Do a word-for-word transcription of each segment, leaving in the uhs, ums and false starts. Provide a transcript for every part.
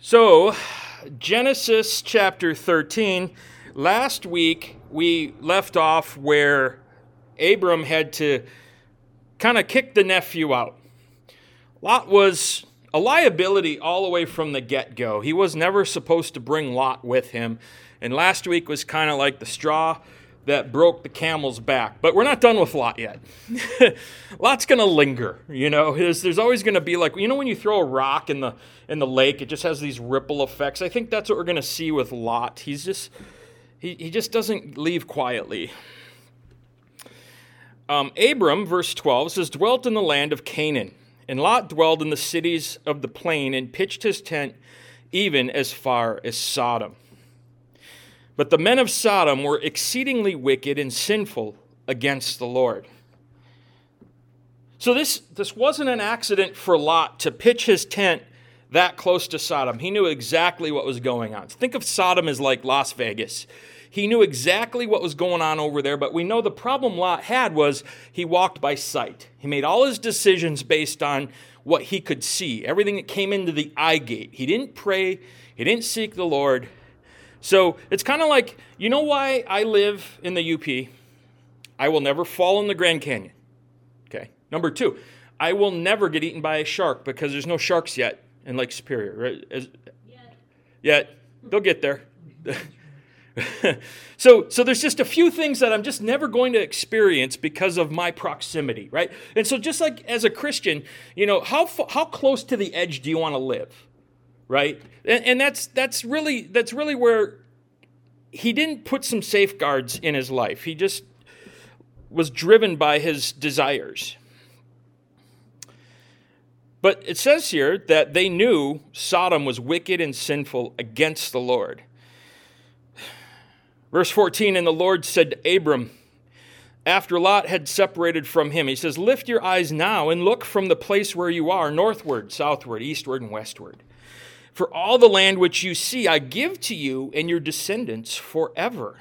So, Genesis chapter thirteen, last week we left off where Abram had to kind of kick the nephew out. Lot was a liability all the way from the get-go. He was never supposed to bring Lot with him, and last week was kind of like the straw that broke the camel's back. But we're not done with Lot yet. Lot's going to linger, you know. There's, there's always going to be like, you know when you throw a rock in the in the lake, it just has these ripple effects. I think that's what we're going to see with Lot. He's just, he, he just doesn't leave quietly. Um, Abram, verse twelve, says, dwelt in the land of Canaan, and Lot dwelled in the cities of the plain and pitched his tent even as far as Sodom. But the men of Sodom were exceedingly wicked and sinful against the Lord. So this, this wasn't an accident for Lot to pitch his tent that close to Sodom. He knew exactly what was going on. Think of Sodom as like Las Vegas. He knew exactly what was going on over there, but we know the problem Lot had was he walked by sight. He made all his decisions based on what he could see, everything that came into the eye gate. He didn't pray. He didn't seek the Lord. So it's kind of like, you know why I live in the U P? I will never fall in the Grand Canyon. Okay. Number two, I will never get eaten by a shark because there's no sharks yet in Lake Superior. Right? As, yet. Yet. They'll get there. so, so there's just a few things that I'm just never going to experience because of my proximity, right? And so just like as a Christian, you know, how how close to the edge do you want to live? Right? And, and that's that's really that's really where he didn't put some safeguards in his life. He just was driven by his desires. But it says here that they knew Sodom was wicked and sinful against the Lord. Verse fourteen, and the Lord said to Abram, after Lot had separated from him, he says, lift your eyes now and look from the place where you are, northward, southward, eastward, and westward. For all the land which you see, I give to you and your descendants forever.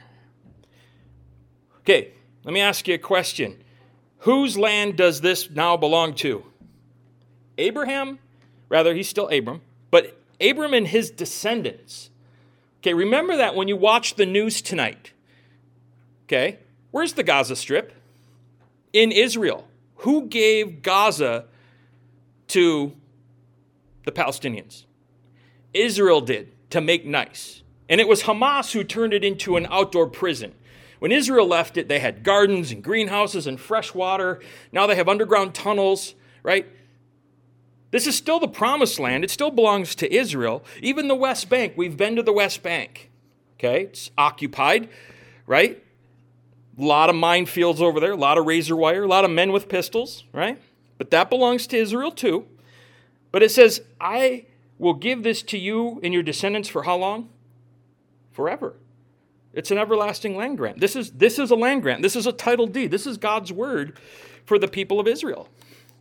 Okay, let me ask you a question. Whose land does this now belong to? Abraham? Rather, he's still Abram, but Abram and his descendants. Okay, remember that when you watch the news tonight. Okay, where's the Gaza Strip? In Israel. Who gave Gaza to the Palestinians? Israel did, to make nice. And it was Hamas who turned it into an outdoor prison. When Israel left it, they had gardens and greenhouses and fresh water. Now they have underground tunnels, right? This is still the promised land. It still belongs to Israel. Even the West Bank, we've been to the West Bank. Okay, it's occupied, right? A lot of minefields over there, a lot of razor wire, a lot of men with pistols, right? But that belongs to Israel too. But it says, I will give this to you and your descendants for how long? Forever. It's an everlasting land grant. This is, this is a land grant. This is a title deed. This is God's word for the people of Israel.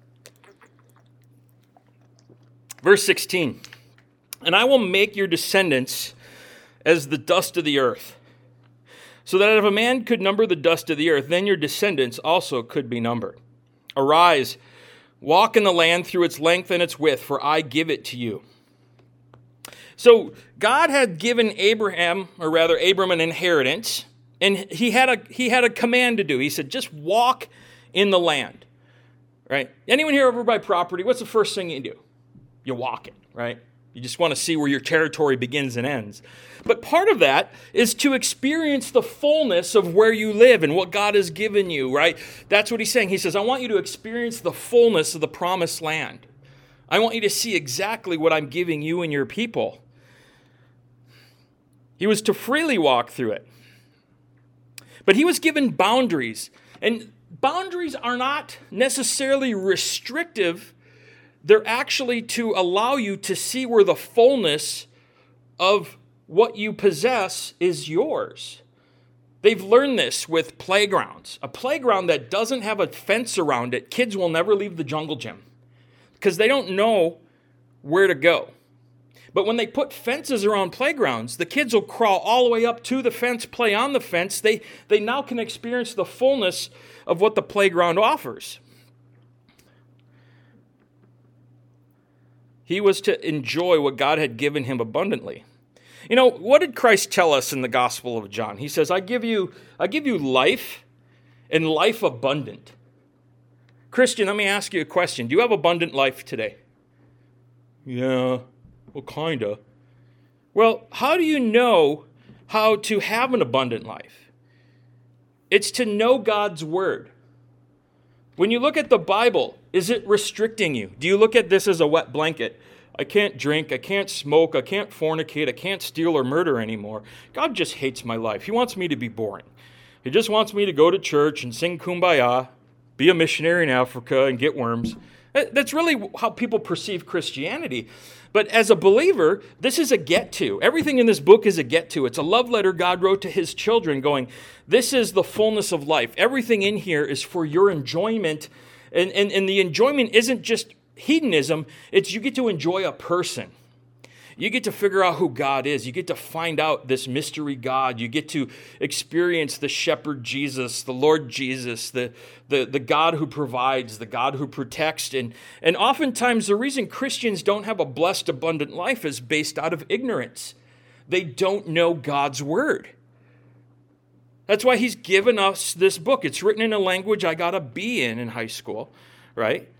Verse sixteen, and I will make your descendants as the dust of the earth, so that if a man could number the dust of the earth, then your descendants also could be numbered. Arise, walk in the land through its length and its width, for I give it to you. So God had given Abraham, or rather Abram, an inheritance, and he had a he had a command to do. He said, just walk in the land, right? Anyone here ever buy property? What's the first thing you do? You walk it, right? You just want to see where your territory begins and ends. But part of that is to experience the fullness of where you live and what God has given you, right? That's what he's saying. He says, I want you to experience the fullness of the promised land. I want you to see exactly what I'm giving you and your people. He was to freely walk through it. But he was given boundaries. And boundaries are not necessarily restrictive. They're actually to allow you to see where the fullness of what you possess is yours. They've learned this with playgrounds. A playground that doesn't have a fence around it, kids will never leave the jungle gym because they don't know where to go. But when they put fences around playgrounds, the kids will crawl all the way up to the fence, play on the fence. They, they now can experience the fullness of what the playground offers. He was to enjoy what God had given him abundantly. You know, what did Christ tell us in the Gospel of John? He says, I give you, I give you life and life abundant. Christian, let me ask you a question. Do you have abundant life today? Yeah, well, kind of. Well, how do you know how to have an abundant life? It's to know God's word. When you look at the Bible, is it restricting you? Do you look at this as a wet blanket? I can't drink, I can't smoke, I can't fornicate, I can't steal or murder anymore. God just hates my life. He wants me to be boring. He just wants me to go to church and sing Kumbaya, be a missionary in Africa and get worms. That's really how people perceive Christianity. But as a believer, this is a get-to. Everything in this book is a get-to. It's a love letter God wrote to his children going, this is the fullness of life. Everything in here is for your enjoyment. And, and, and the enjoyment isn't just hedonism. It's you get to enjoy a person. You get to figure out who God is. You get to find out this mystery God. You get to experience the shepherd Jesus, the Lord Jesus, the, the, the God who provides, the God who protects. And, and oftentimes the reason Christians don't have a blessed, abundant life is based out of ignorance. They don't know God's word. That's why he's given us this book. It's written in a language I got a B in in high school, right?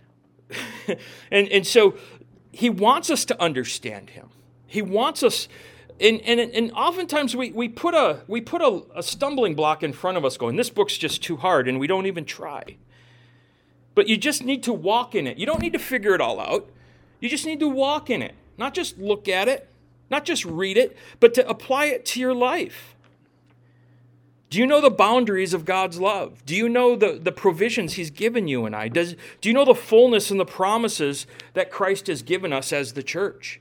and, and so he wants us to understand him. He wants us, and, and, and oftentimes we, we put, a, we put a, a stumbling block in front of us going, this book's just too hard, and we don't even try. But you just need to walk in it. You don't need to figure it all out. You just need to walk in it. Not just look at it, not just read it, but to apply it to your life. Do you know the boundaries of God's love? Do you know the, the provisions he's given you and I? Does, do you know the fullness and the promises that Christ has given us as the church?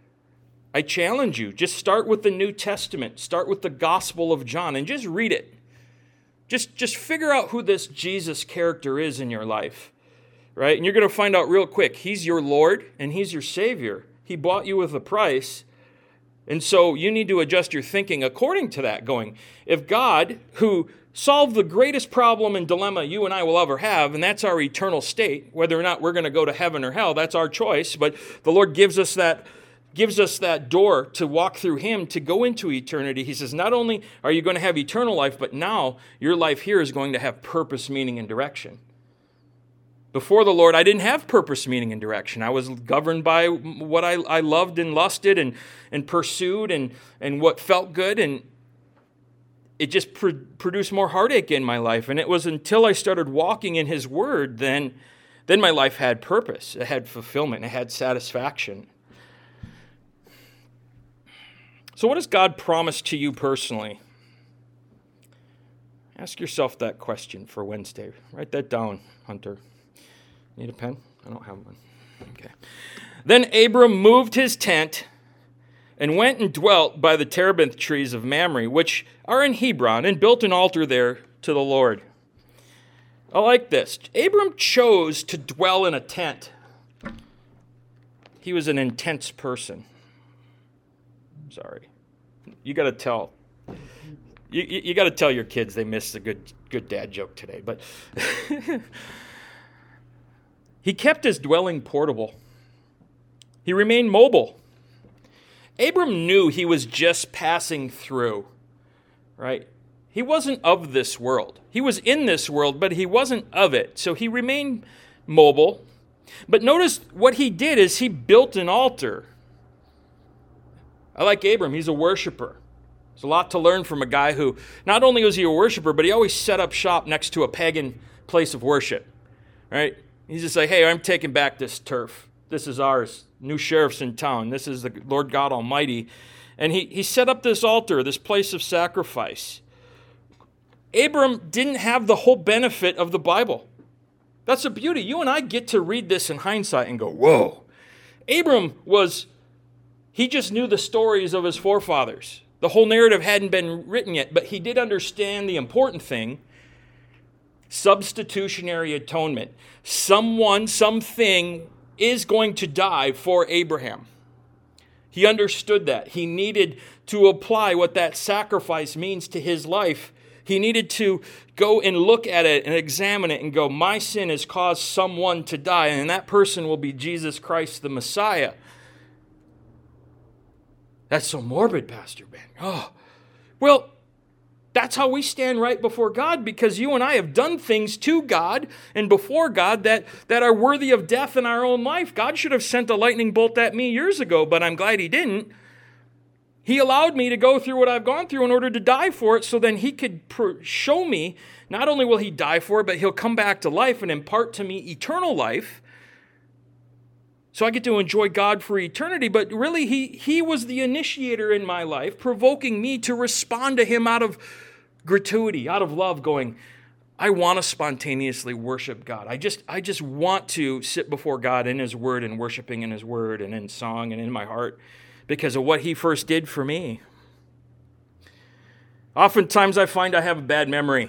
I challenge you, just start with the New Testament. Start with the Gospel of John and just read it. Just, just figure out who this Jesus character is in your life, right? And you're going to find out real quick. He's your Lord and he's your Savior. He bought you with a price. And so you need to adjust your thinking according to that, going, if God, who solved the greatest problem and dilemma you and I will ever have, and that's our eternal state, whether or not we're going to go to heaven or hell, that's our choice, but the Lord gives us that gives us that door to walk through him to go into eternity. He says, not only are you going to have eternal life, but now your life here is going to have purpose, meaning, and direction. Before the Lord, I didn't have purpose, meaning, and direction. I was governed by what I, I loved and lusted and, and pursued and, and what felt good, and it just pr- produced more heartache in my life. And it was until I started walking in his word, then, then my life had purpose. It had fulfillment. It had satisfaction. So what does God promise to you personally? Ask yourself that question for Wednesday. Write that down, Hunter. Need a pen? I don't have one. Okay. Then Abram moved his tent and went and dwelt by the terebinth trees of Mamre, which are in Hebron, and built an altar there to the Lord. I like this. Abram chose to dwell in a tent. He was an intense person. Sorry. You got to tell. You, you, you got to tell your kids they missed a good good dad joke today. But he kept his dwelling portable. He remained mobile. Abram knew he was just passing through, right? He wasn't of this world. He was in this world, but he wasn't of it. So he remained mobile. But notice what he did is he built an altar. I like Abram. He's a worshiper. There's a lot to learn from a guy who, not only was he a worshiper, but he always set up shop next to a pagan place of worship, right? He's just like, hey, I'm taking back this turf. This is ours. New sheriff's in town. This is the Lord God Almighty. And he, he set up this altar, this place of sacrifice. Abram didn't have the whole benefit of the Bible. That's the beauty. You and I get to read this in hindsight and go, whoa. Abram was... He just knew the stories of his forefathers. The whole narrative hadn't been written yet, but he did understand the important thing, substitutionary atonement. Someone, something is going to die for Abraham. He understood that. He needed to apply what that sacrifice means to his life. He needed to go and look at it and examine it and go, my sin has caused someone to die, and that person will be Jesus Christ, the Messiah. That's so morbid, Pastor Ben. Oh, well, that's how we stand right before God, because you and I have done things to God and before God that, that are worthy of death in our own life. God should have sent a lightning bolt at me years ago, but I'm glad he didn't. He allowed me to go through what I've gone through in order to die for it, so then he could pr- show me, not only will he die for it, but he'll come back to life and impart to me eternal life. So I get to enjoy God for eternity, but really he, he was the initiator in my life, provoking me to respond to him out of gratuity, out of love, going, I want to spontaneously worship God. I just, I just want to sit before God in his word and worshiping in his word and in song and in my heart because of what he first did for me. Oftentimes I find I have a bad memory.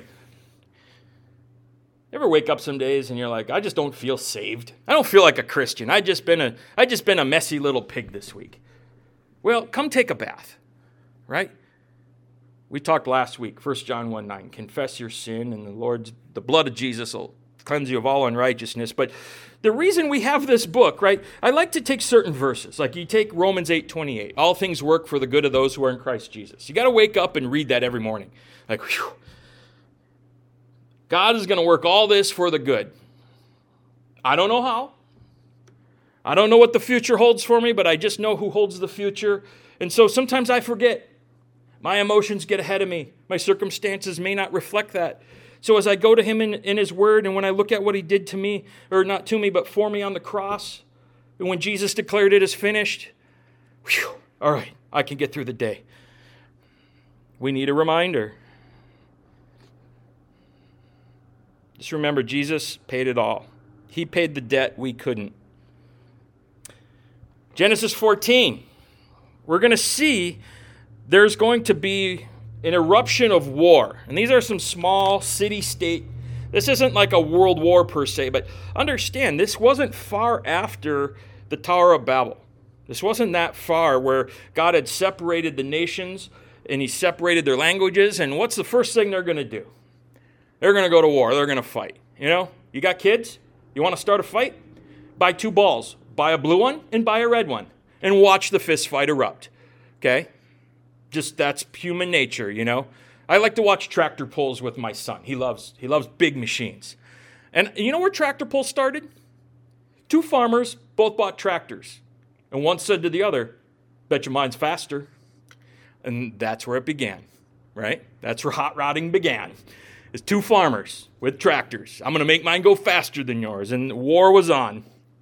Ever wake up some days and you're like, I just don't feel saved. I don't feel like a Christian. I just been a I just been a messy little pig this week. Well, come take a bath, right? We talked last week, First John one nine, confess your sin and the Lord's the blood of Jesus will cleanse you of all unrighteousness. But the reason we have this book, right? I like to take certain verses. Like you take Romans eight twenty-eight, all things work for the good of those who are in Christ Jesus. You got to wake up and read that every morning. Like, whew. God is going to work all this for the good. I don't know how. I don't know what the future holds for me, but I just know who holds the future. And so sometimes I forget. My emotions get ahead of me. My circumstances may not reflect that. So as I go to him in, in his word, and when I look at what he did to me, or not to me, but for me on the cross, and when Jesus declared it is finished, whew, all right, I can get through the day. We need a reminder. Just remember, Jesus paid it all. He paid the debt we couldn't. Genesis fourteen, we're going to see there's going to be an eruption of war. And these are some small city-state. This isn't like a world war per se, but understand, this wasn't far after the Tower of Babel. This wasn't that far where God had separated the nations and he separated their languages. And what's the first thing they're going to do? They're going to go to war. They're going to fight. You know, you got kids? You want to start a fight? Buy two balls. Buy a blue one and buy a red one. And watch the fist fight erupt. Okay? Just that's human nature, you know. I like to watch tractor pulls with my son. He loves he loves big machines. And you know where tractor pulls started? Two farmers both bought tractors. And one said to the other, bet your mine's faster. And that's where it began, right? That's where hot rodding began. It's two farmers with tractors. I'm going to make mine go faster than yours. And war was on.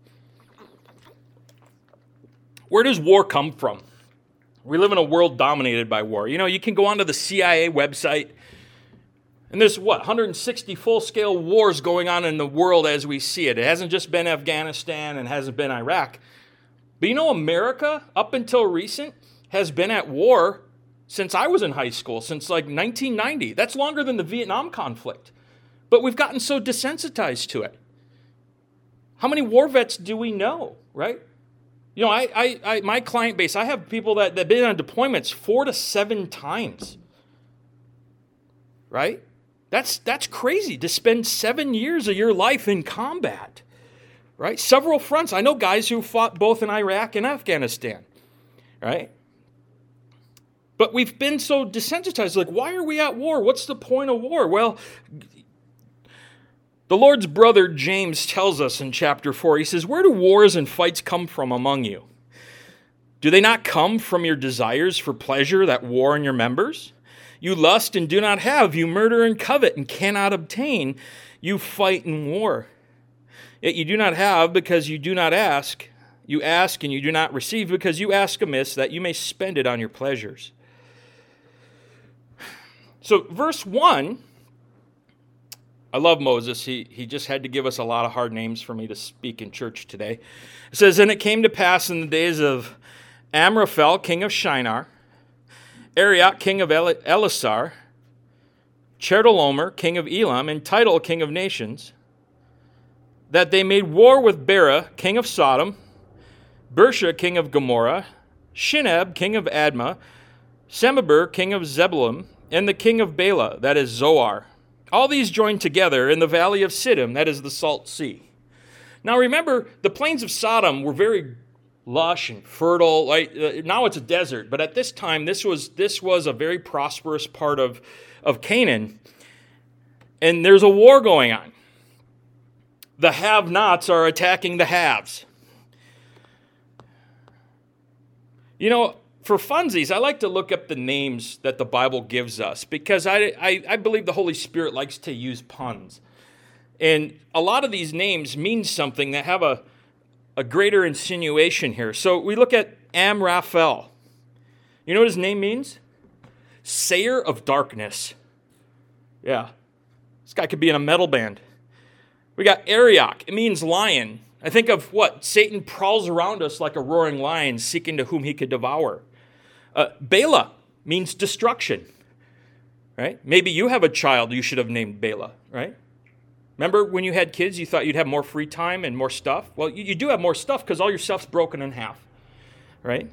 Where does war come from? We live in a world dominated by war. You know, you can go onto the C I A website, and there's, what, one hundred sixty full-scale wars going on in the world as we see it. It hasn't just been Afghanistan and hasn't been Iraq. But you know, America, up until recent, has been at war since I was in high school, since like nineteen ninety. That's longer than the Vietnam conflict. But we've gotten so desensitized to it. How many war vets do we know, right? You know, I, I, I my client base, I have people that have been on deployments four to seven times, right? That's, that's crazy to spend seven years of your life in combat, right? Several fronts. I know guys who fought both in Iraq and Afghanistan, right? But we've been so desensitized. Like, why are we at war? What's the point of war? Well, the Lord's brother James tells us in chapter four, he says, where do wars and fights come from among you? Do they not come from your desires for pleasure that war in your members? You lust and do not have. You murder and covet and cannot obtain. You fight and war. Yet you do not have because you do not ask. You ask and you do not receive because you ask amiss that you may spend it on your pleasures. So verse one, I love Moses. He, he just had to give us a lot of hard names for me to speak in church today. It says, and it came to pass in the days of Amraphel, king of Shinar, Arioch, king of El- Elasar, Chedorlaomer, king of Elam, and Tidal, king of nations, that they made war with Bera, king of Sodom, Bersha, king of Gomorrah, Shinab, king of Admah, Semaber, king of Zebulun, and the king of Bela, that is Zoar. All these joined together in the valley of Siddim, that is the Salt Sea. Now remember, the plains of Sodom were very lush and fertile. Like, uh, now it's a desert, but at this time, this was this was a very prosperous part of, of Canaan. And there's a war going on. The have-nots are attacking the haves. You know, for funsies, I like to look up the names that the Bible gives us because I, I, I believe the Holy Spirit likes to use puns. And a lot of these names mean something that have a, a greater insinuation here. So we look at Amraphel. You know what his name means? Sayer of darkness. Yeah. This guy could be in a metal band. We got Arioch. It means lion. I think of what? Satan prowls around us like a roaring lion, seeking to whom he could devour. Uh, Bela means destruction, right? Maybe you have a child you should have named Bela, right? Remember when you had kids, you thought you'd have more free time and more stuff? Well, you, you do have more stuff because all your stuff's broken in half, right?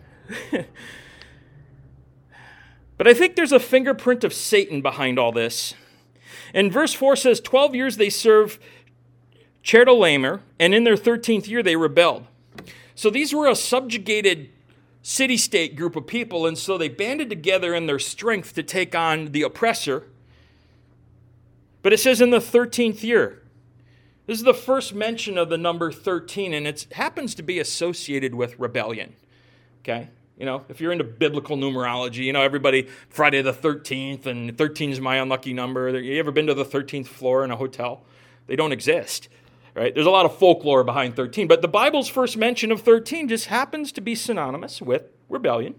But I think there's a fingerprint of Satan behind all this. And verse four says, twelve years they served Chedorlaomer, and in their thirteenth year they rebelled. So these were a subjugated city-state group of people, and so they banded together in their strength to take on the oppressor. But it says in the thirteenth year. This is the first mention of the number thirteen, and it happens to be associated with rebellion. Okay? You know, if you're into biblical numerology, you know, everybody, Friday the thirteenth, and thirteen is my unlucky number. You ever been to the thirteenth floor in a hotel? They don't exist. Right? There's a lot of folklore behind thirteen, but the Bible's first mention of thirteen just happens to be synonymous with rebellion.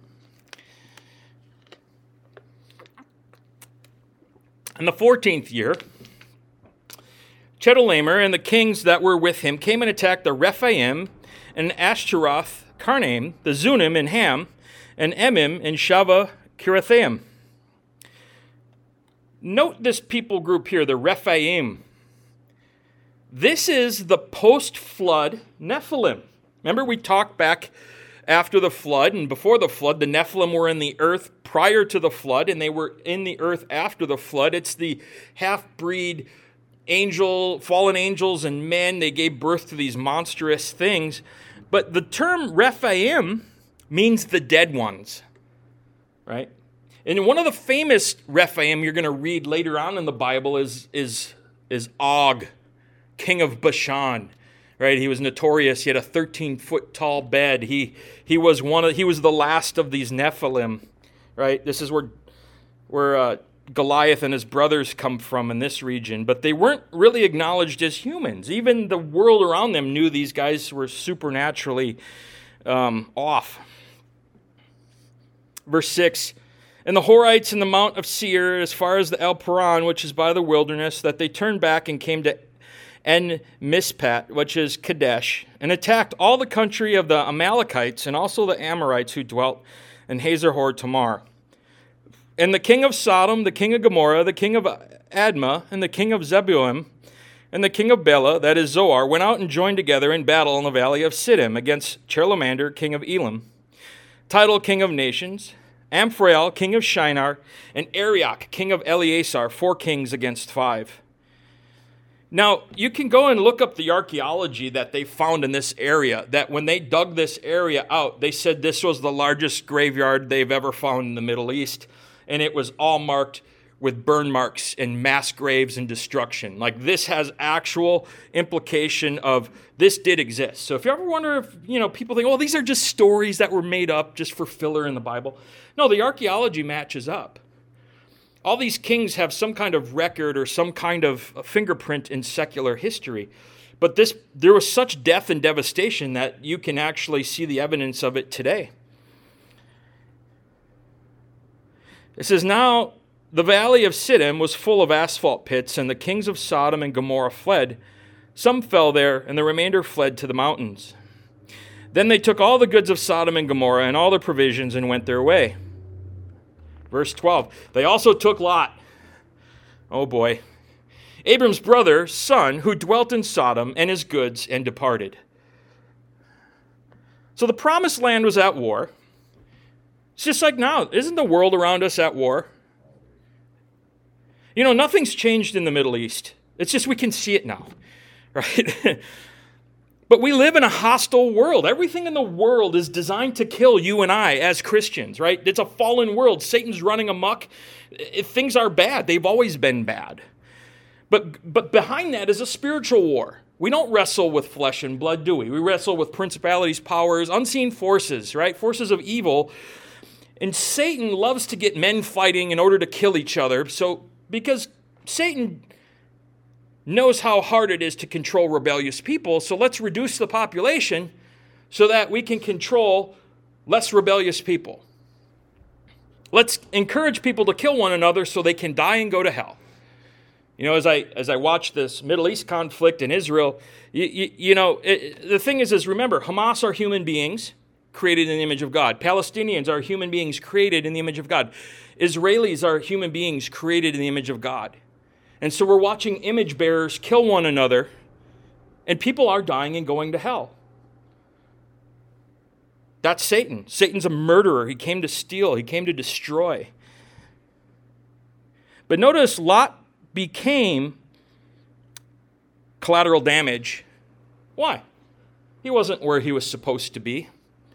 In the fourteenth year, Chedorlaomer and the kings that were with him came and attacked the Rephaim and Ashtaroth Karnaim, the Zunim and Ham, and Emim and Shava Kirathaim. Note this people group here, the Rephaim. This is the post-flood Nephilim. Remember we talked back after the flood and before the flood, the Nephilim were in the earth prior to the flood and they were in the earth after the flood. It's the half-breed angel, fallen angels and men. They gave birth to these monstrous things. But the term Rephaim means the dead ones, right? And one of the famous Rephaim you're going to read later on in the Bible is, is, is Og, king of Bashan, right? He was notorious. He had a thirteen-foot tall bed. He he was one of he was the last of these Nephilim, right? This is where where uh, Goliath and his brothers come from in this region, but they weren't really acknowledged as humans. Even the world around them knew these guys were supernaturally um, off. Verse six, and the Horites in the Mount of Seir, as far as the El Paran, which is by the wilderness, that they turned back and came to En Mispat, which is Kadesh, and attacked all the country of the Amalekites and also the Amorites who dwelt in Hazor Hor Tamar. And the king of Sodom, the king of Gomorrah, the king of Admah, and the king of Zeboim, and the king of Bela, that is Zoar, went out and joined together in battle in the valley of Siddim against Chedorlaomer, king of Elam, Tidal, king of nations, Amphrael, king of Shinar, and Arioch, king of Eleasar, four kings against five. Now, you can go and look up the archaeology that they found in this area, that when they dug this area out, they said this was the largest graveyard they've ever found in the Middle East, and it was all marked with burn marks and mass graves and destruction. Like, this has actual implication of this did exist. So if you ever wonder if, you know, people think, oh, these are just stories that were made up just for filler in the Bible. No, the archaeology matches up. All these kings have some kind of record or some kind of fingerprint in secular history. But this, there was such death and devastation that you can actually see the evidence of it today. It says, now the valley of Siddim was full of asphalt pits, and the kings of Sodom and Gomorrah fled. Some fell there, and the remainder fled to the mountains. Then they took all the goods of Sodom and Gomorrah and all their provisions and went their way. Verse twelve, they also took Lot. Oh boy. Abram's brother, son, who dwelt in Sodom, and his goods, and departed. So the promised land was at war. It's just like now. Isn't the world around us at war? You know, nothing's changed in the Middle East. It's just we can see it now, right? But we live in a hostile world. Everything in the world is designed to kill you and I as Christians, right? It's a fallen world. Satan's running amok. If things are bad, they've always been bad. But, but behind that is a spiritual war. We don't wrestle with flesh and blood, do we? We wrestle with principalities, powers, unseen forces, right? Forces of evil. And Satan loves to get men fighting in order to kill each other. So, because Satan knows how hard it is to control rebellious people, so let's reduce the population so that we can control less rebellious people. Let's encourage people to kill one another so they can die and go to hell. You know, as I as I watch this Middle East conflict in Israel, you, you, you know, it, the thing is, is remember, Hamas are human beings created in the image of God. Palestinians are human beings created in the image of God. Israelis are human beings created in the image of God. And so we're watching image bearers kill one another, and people are dying and going to hell. That's Satan. Satan's a murderer. He came to steal. He came to destroy. But notice Lot became collateral damage. Why? He wasn't where he was supposed to be.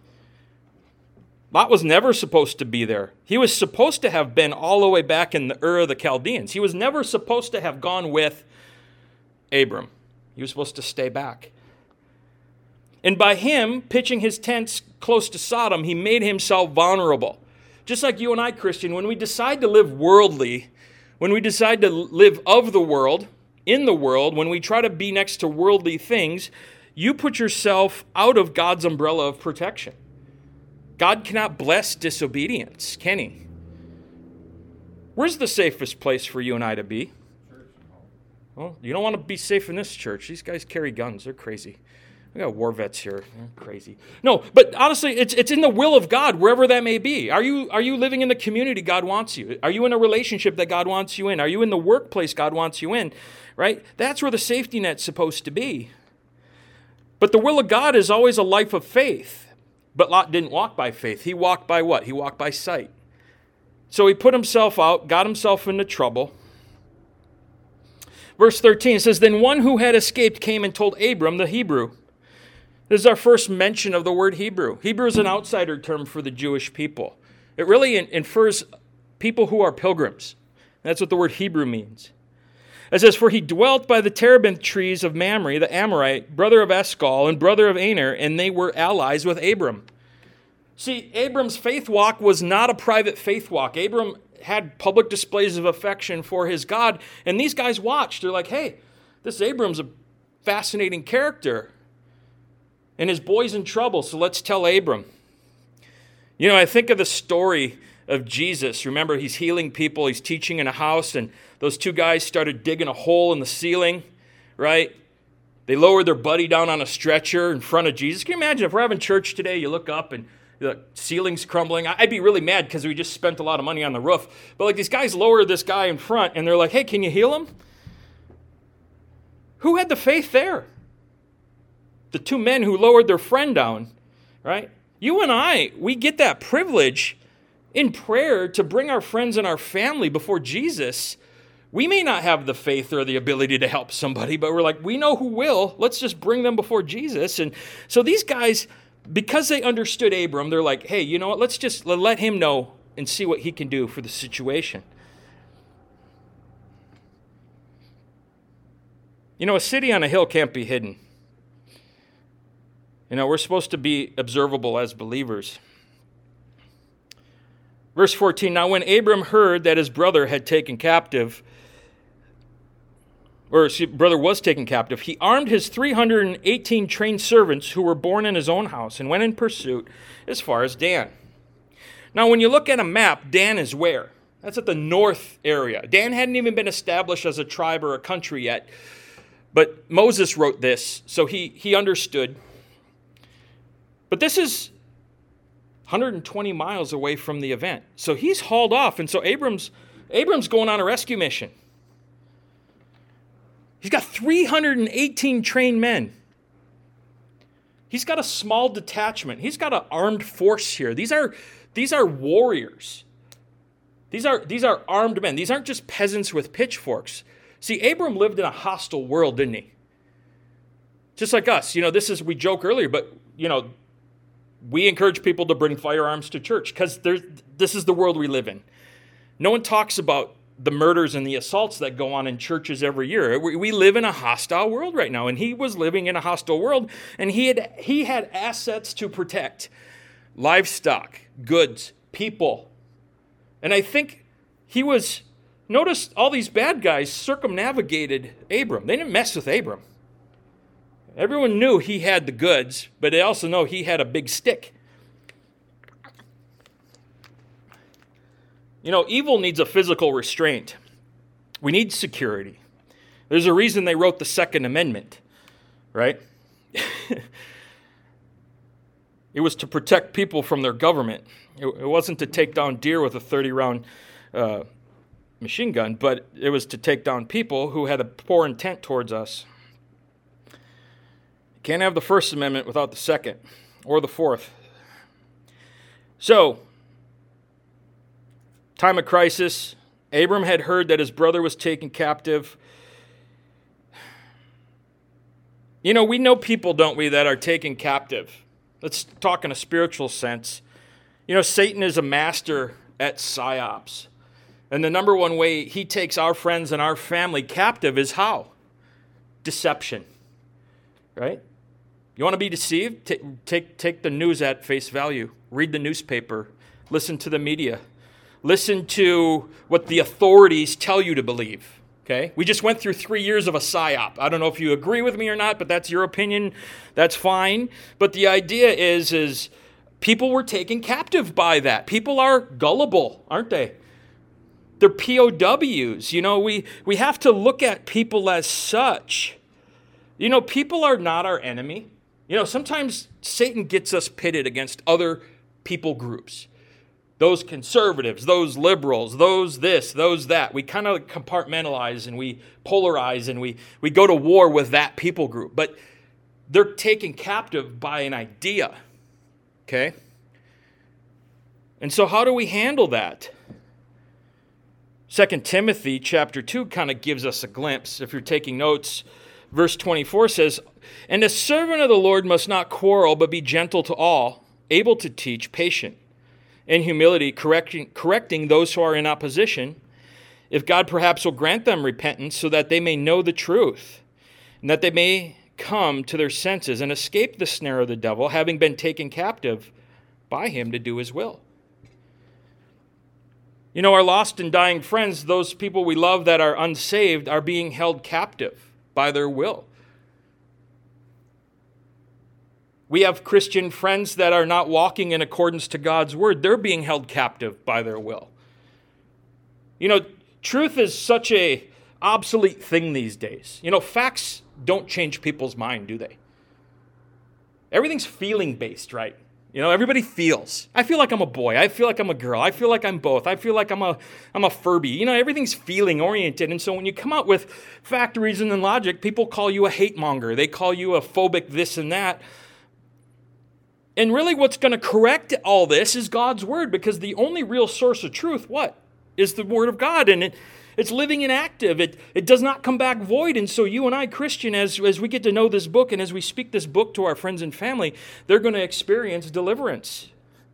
Lot was never supposed to be there. He was supposed to have been all the way back in the Ur of the Chaldeans. He was never supposed to have gone with Abram. He was supposed to stay back. And by him pitching his tents close to Sodom, he made himself vulnerable. Just like you and I, Christian, when we decide to live worldly, when we decide to live of the world, in the world, when we try to be next to worldly things, you put yourself out of God's umbrella of protection. God cannot bless disobedience, can he? Where's the safest place for you and I to be? Well, you don't want to be safe in this church. These guys carry guns. They're crazy. We got war vets here. They're crazy. No, but honestly, it's it's in the will of God, wherever that may be. Are you are you living in the community God wants you? Are you in a relationship that God wants you in? Are you in the workplace God wants you in? Right? That's where the safety net's supposed to be. But the will of God is always a life of faith. But Lot didn't walk by faith. He walked by what? He walked by sight. So he put himself out, got himself into trouble. Verse thirteen says, Then one who had escaped came and told Abram the Hebrew. This is our first mention of the word Hebrew. Hebrew is an outsider term for the Jewish people. It really infers people who are pilgrims. That's what the word Hebrew means. It says, For he dwelt by the terebinth trees of Mamre, the Amorite, brother of Eshcol, and brother of Aner, and they were allies with Abram. See, Abram's faith walk was not a private faith walk. Abram had public displays of affection for his God, and these guys watched. They're like, hey, this Abram's a fascinating character, and his boy's in trouble, so let's tell Abram. You know, I think of the story of Jesus. Remember, he's healing people. He's teaching in a house, and those two guys started digging a hole in the ceiling, right? They lowered their buddy down on a stretcher in front of Jesus. Can you imagine if we're having church today, you look up and the ceiling's crumbling? I'd be really mad because we just spent a lot of money on the roof. But like these guys lowered this guy in front, and they're like, hey, can you heal him? Who had the faith there? The two men who lowered their friend down, right? You and I, we get that privilege in prayer to bring our friends and our family before Jesus. We may not have the faith or the ability to help somebody, but we're like, we know who will. Let's just bring them before Jesus. And so these guys, because they understood Abram, they're like, hey, you know what? Let's just let him know and see what he can do for the situation. You know, a city on a hill can't be hidden. You know, we're supposed to be observable as believers. Verse fourteen, Now when Abram heard that his brother had taken captive, or his brother was taken captive, he armed his three hundred eighteen trained servants who were born in his own house and went in pursuit as far as Dan. Now when you look at a map, Dan is where? That's at the north area. Dan hadn't even been established as a tribe or a country yet. But Moses wrote this, so he, he understood. But this is one hundred twenty miles away from the event. So he's hauled off. And so Abram's, Abram's going on a rescue mission. He's got three hundred eighteen trained men. He's got a small detachment. He's got an armed force here. These are, these are warriors. These are, these are armed men. These aren't just peasants with pitchforks. See, Abram lived in a hostile world, didn't he? Just like us. You know, this is, we joke earlier, but, you know, we encourage people to bring firearms to church because this is the world we live in. No one talks about the murders and the assaults that go on in churches every year. We, we live in a hostile world right now, and he was living in a hostile world, and he had he had assets to protect. Livestock, goods, people. And I think he was, notice all these bad guys circumnavigated Abram. They didn't mess with Abram. Everyone knew he had the goods, but they also know he had a big stick. You know, evil needs a physical restraint. We need security. There's a reason they wrote the Second Amendment, right? It was to protect people from their government. It, it wasn't to take down deer with a thirty-round uh, machine gun, but it was to take down people who had a poor intent towards us. You can't have the First Amendment without the Second or the Fourth. So, time of crisis, Abram had heard that his brother was taken captive. You know, we know people, don't we, that are taken captive. Let's talk in a spiritual sense. You know, Satan is a master at psyops. And the number one way he takes our friends and our family captive is how? Deception. Right? You want to be deceived? Take, take, take the news at face value. Read the newspaper. Listen to the media. Listen to what the authorities tell you to believe. Okay? We just went through three years of a psyop. I don't know if you agree with me or not, but that's your opinion. That's fine. But the idea is, is people were taken captive by that. People are gullible, aren't they? They're P O Ws. You know, we, we have to look at people as such. You know, people are not our enemy. You know, sometimes Satan gets us pitted against other people groups. Those conservatives, those liberals, those this, those that. We kind of compartmentalize and we polarize and we, we go to war with that people group. But they're taken captive by an idea. Okay? And so how do we handle that? Second Timothy chapter two kind of gives us a glimpse. If you're taking notes, verse twenty-four says, "And a servant of the Lord must not quarrel, but be gentle to all, able to teach, patient, in humility, correcting, correcting those who are in opposition, if God perhaps will grant them repentance so that they may know the truth, and that they may come to their senses and escape the snare of the devil, having been taken captive by him to do his will." You know, our lost and dying friends, those people we love that are unsaved, are being held captive by their will. We have Christian friends that are not walking in accordance to God's word. They're being held captive by their will. You know, truth is such a obsolete thing these days. You know, facts don't change people's mind, do they? Everything's feeling based, right? You know, everybody feels. I feel like I'm a boy. I feel like I'm a girl. I feel like I'm both. I feel like I'm a I'm a Furby. You know, everything's feeling oriented. And so when you come out with fact, reason, and logic, people call you a hate monger. They call you a phobic this and that. And really what's going to correct all this is God's word, because the only real source of truth, what? Is the word of God. And it, it's living and active. It, it does not come back void. And so you and I, Christian, as, as we get to know this book and as we speak this book to our friends and family, they're going to experience deliverance.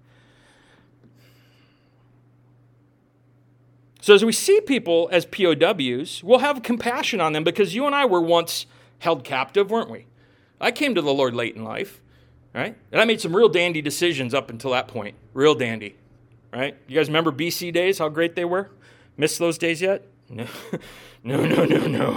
So as we see people as P O Ws, we'll have compassion on them, because you and I were once held captive, weren't we? I came to the Lord late in life. Right? And I made some real dandy decisions up until that point. Real dandy. Right? You guys remember B C days, how great they were? Missed those days yet? No, no, no, no, no.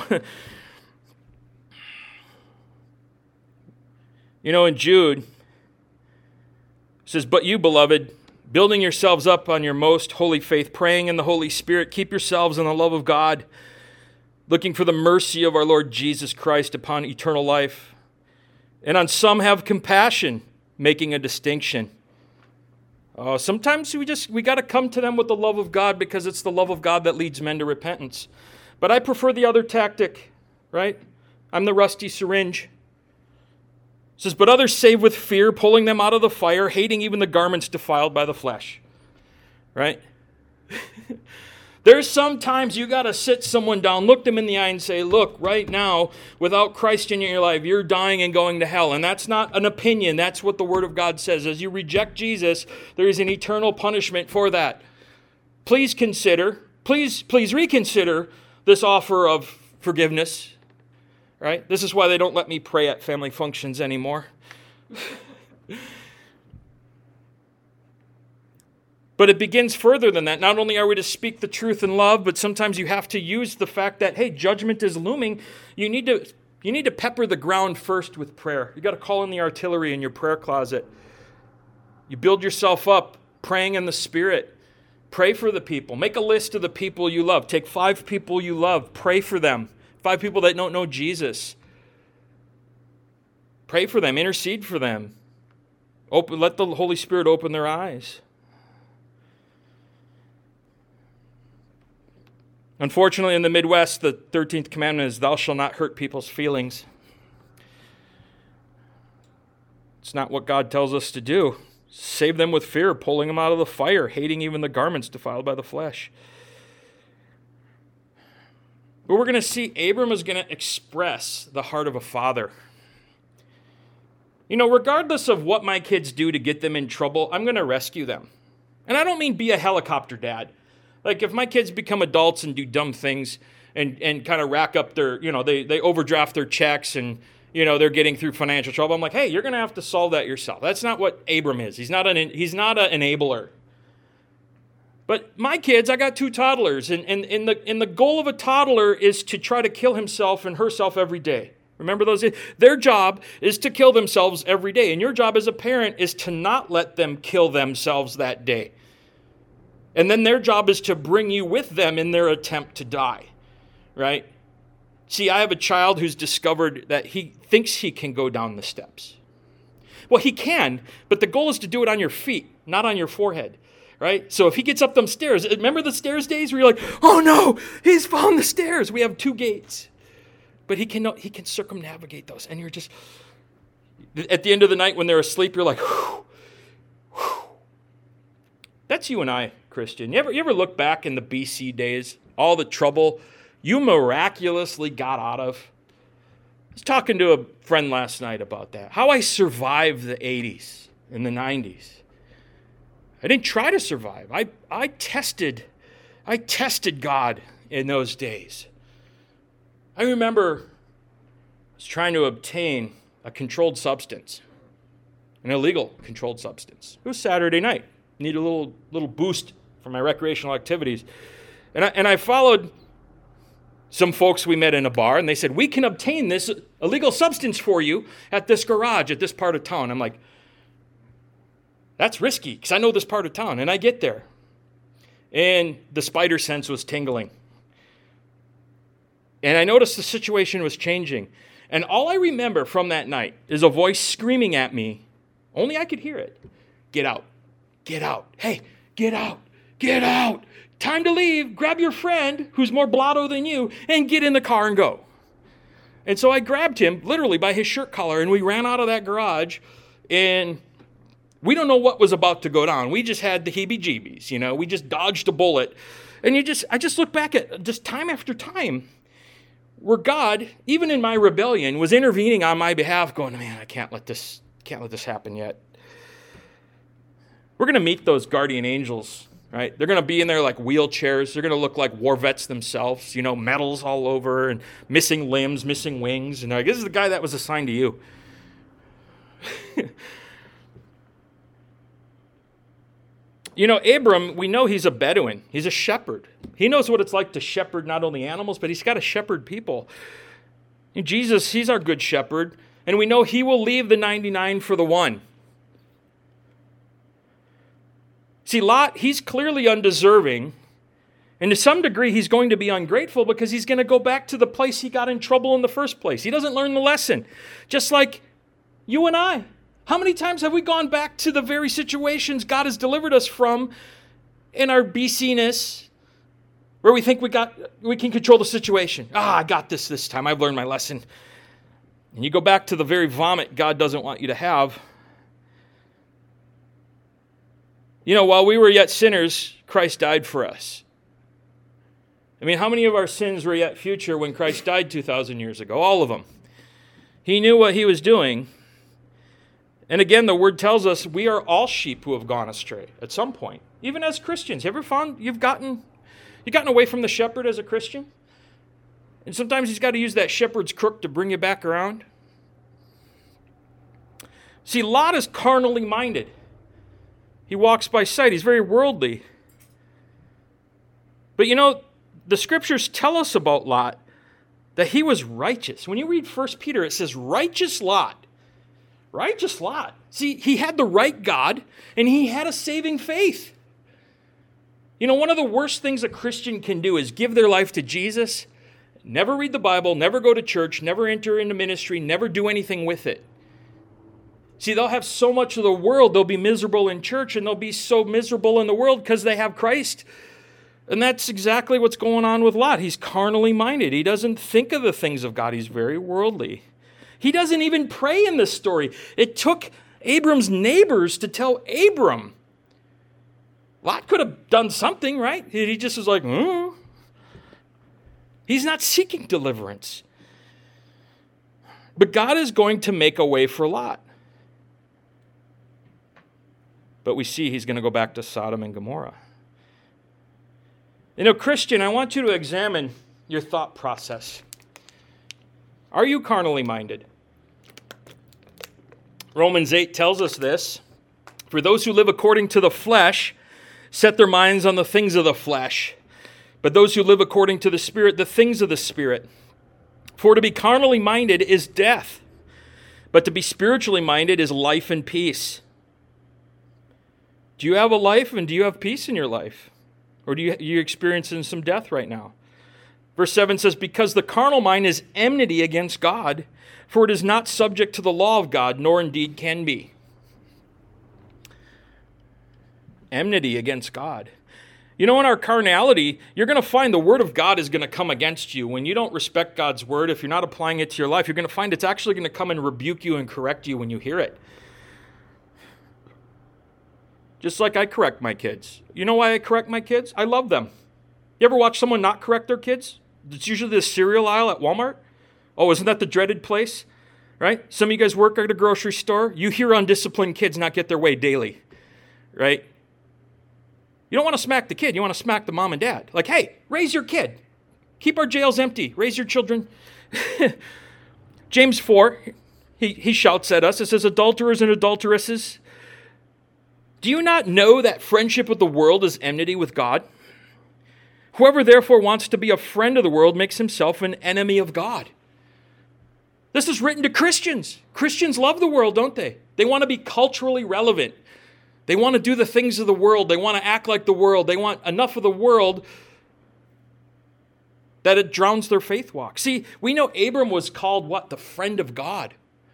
You know, in Jude, it says, "But you, beloved, building yourselves up on your most holy faith, praying in the Holy Spirit, keep yourselves in the love of God, looking for the mercy of our Lord Jesus Christ upon eternal life. And on some have compassion, making a distinction." Uh, sometimes we just, we got to come to them with the love of God, because it's the love of God that leads men to repentance. But I prefer the other tactic, right? I'm the rusty syringe. It says, "But others save with fear, pulling them out of the fire, hating even the garments defiled by the flesh." Right? There's sometimes you got to sit someone down, look them in the eye and say, look, right now, without Christ in your life, you're dying and going to hell. And that's not an opinion. That's what the Word of God says. As you reject Jesus, there is an eternal punishment for that. Please consider, please, please reconsider this offer of forgiveness. Right? This is why they don't let me pray at family functions anymore. But it begins further than that. Not only are we to speak the truth in love, but sometimes you have to use the fact that, hey, judgment is looming. You need to, you need to pepper the ground first with prayer. You got to call in the artillery in your prayer closet. You build yourself up praying in the Spirit. Pray for the people. Make a list of the people you love. Take five people you love. Pray for them. Five people that don't know Jesus. Pray for them. Intercede for them. Open, let the Holy Spirit open their eyes. Unfortunately, in the Midwest, the thirteenth commandment is, thou shalt not hurt people's feelings. It's not what God tells us to do. Save them with fear, pulling them out of the fire, hating even the garments defiled by the flesh. But we're going to see Abram is going to express the heart of a father. You know, regardless of what my kids do to get them in trouble, I'm going to rescue them. And I don't mean be a helicopter dad. Like if my kids become adults and do dumb things and, and kind of rack up their, you know, they, they overdraft their checks and, you know, they're getting through financial trouble, I'm like, hey, you're going to have to solve that yourself. That's not what Abram is. He's not an he's not an enabler. But my kids, I got two toddlers, and, and, and, the, and the goal of a toddler is to try to kill himself and herself every day. Remember those? Their job is to kill themselves every day, and your job as a parent is to not let them kill themselves that day. And then their job is to bring you with them in their attempt to die, right? See, I have a child who's discovered that he thinks he can go down the steps. Well, he can, but the goal is to do it on your feet, not on your forehead, right? So if he gets up them stairs, remember the stairs days where you're like, oh no, he's fallen the stairs. We have two gates. But he can, he can circumnavigate those. And you're just, at the end of the night when they're asleep, you're like, whew, whew. That's you and I, Christian. You ever, you ever look back in the B C days, all the trouble you miraculously got out of? I was talking to a friend last night about that. How I survived the eighties and the nineties. I didn't try to survive. I, I tested, I tested God in those days. I remember I was trying to obtain a controlled substance, an illegal controlled substance. It was Saturday night. Needed a little little boost for my recreational activities. And I, and I followed some folks we met in a bar, and they said, we can obtain this illegal substance for you at this garage at this part of town. I'm like, that's risky, because I know this part of town. And I get there, and the spider sense was tingling. And I noticed the situation was changing. And all I remember from that night is a voice screaming at me, only I could hear it, get out. Get out. Hey, get out. Get out. Time to leave. Grab your friend who's more blotto than you and get in the car and go. And so I grabbed him literally by his shirt collar and we ran out of that garage, and we don't know what was about to go down. We just had the heebie-jeebies, you know. We just dodged a bullet. And you just I just look back at just time after time where God, even in my rebellion, was intervening on my behalf going, man, I can't let this can't let this happen yet. We're going to meet those guardian angels, right? They're going to be in there like wheelchairs. They're going to look like war vets themselves, you know, medals all over and missing limbs, missing wings. And they're like, this is the guy that was assigned to you. You know, Abram, we know he's a Bedouin. He's a shepherd. He knows what it's like to shepherd not only animals, but he's got to shepherd people. And Jesus, he's our good shepherd. And we know he will leave the ninety-nine for the one. See, Lot, he's clearly undeserving, and to some degree he's going to be ungrateful because he's going to go back to the place he got in trouble in the first place. He doesn't learn the lesson, just like you and I. How many times have we gone back to the very situations God has delivered us from in our B C-ness, where we think we got we can control the situation? Ah, I got this this time. I've learned my lesson. And you go back to the very vomit God doesn't want you to have. You know, while we were yet sinners, Christ died for us. I mean, how many of our sins were yet future when Christ died two thousand years ago? All of them. He knew what he was doing. And again, the word tells us we are all sheep who have gone astray at some point. Even as Christians. You ever found you've gotten, you've gotten away from the shepherd as a Christian? And sometimes he's got to use that shepherd's crook to bring you back around. See, Lot is carnally minded. He walks by sight. He's very worldly. But you know, the scriptures tell us about Lot that he was righteous. When you read First Peter, it says, righteous Lot. Righteous Lot. See, he had the right God, and he had a saving faith. You know, one of the worst things a Christian can do is give their life to Jesus, never read the Bible, never go to church, never enter into ministry, never do anything with it. See, they'll have so much of the world, they'll be miserable in church, and they'll be so miserable in the world because they have Christ. And that's exactly what's going on with Lot. He's carnally minded. He doesn't think of the things of God. He's very worldly. He doesn't even pray in this story. It took Abram's neighbors to tell Abram. Lot could have done something, right? He just was like, hmm. He's not seeking deliverance. But God is going to make a way for Lot. But we see he's going to go back to Sodom and Gomorrah. You know, Christian, I want you to examine your thought process. Are you carnally minded? Romans eight tells us this. For those who live according to the flesh set their minds on the things of the flesh, but those who live according to the Spirit, the things of the Spirit. For to be carnally minded is death, but to be spiritually minded is life and peace. Do you have a life and do you have peace in your life? Or do you, are you experiencing some death right now? Verse seven says, because the carnal mind is enmity against God, for it is not subject to the law of God, nor indeed can be. Enmity against God. You know, in our carnality, you're going to find the word of God is going to come against you. When you don't respect God's word, if you're not applying it to your life, you're going to find it's actually going to come and rebuke you and correct you when you hear it. Just like I correct my kids. You know why I correct my kids? I love them. You ever watch someone not correct their kids? It's usually the cereal aisle at Walmart. Oh, isn't that the dreaded place? Right? Some of you guys work at a grocery store. You hear undisciplined kids not get their way daily. Right? You don't want to smack the kid. You want to smack the mom and dad. Like, hey, raise your kid. Keep our jails empty. Raise your children. James four, he, he shouts at us. It says, adulterers and adulteresses, do you not know that friendship with the world is enmity with God? Whoever therefore wants to be a friend of the world makes himself an enemy of God. This is written to Christians. Christians love the world, don't they? They want to be culturally relevant. They want to do the things of the world. They want to act like the world. They want enough of the world that it drowns their faith walk. See, we know Abram was called what? The friend of God.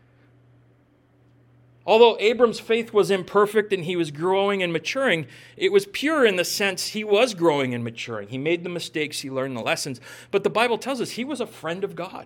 Although Abram's faith was imperfect and he was growing and maturing, it was pure in the sense he was growing and maturing. He made the mistakes, he learned the lessons. But the Bible tells us he was a friend of God.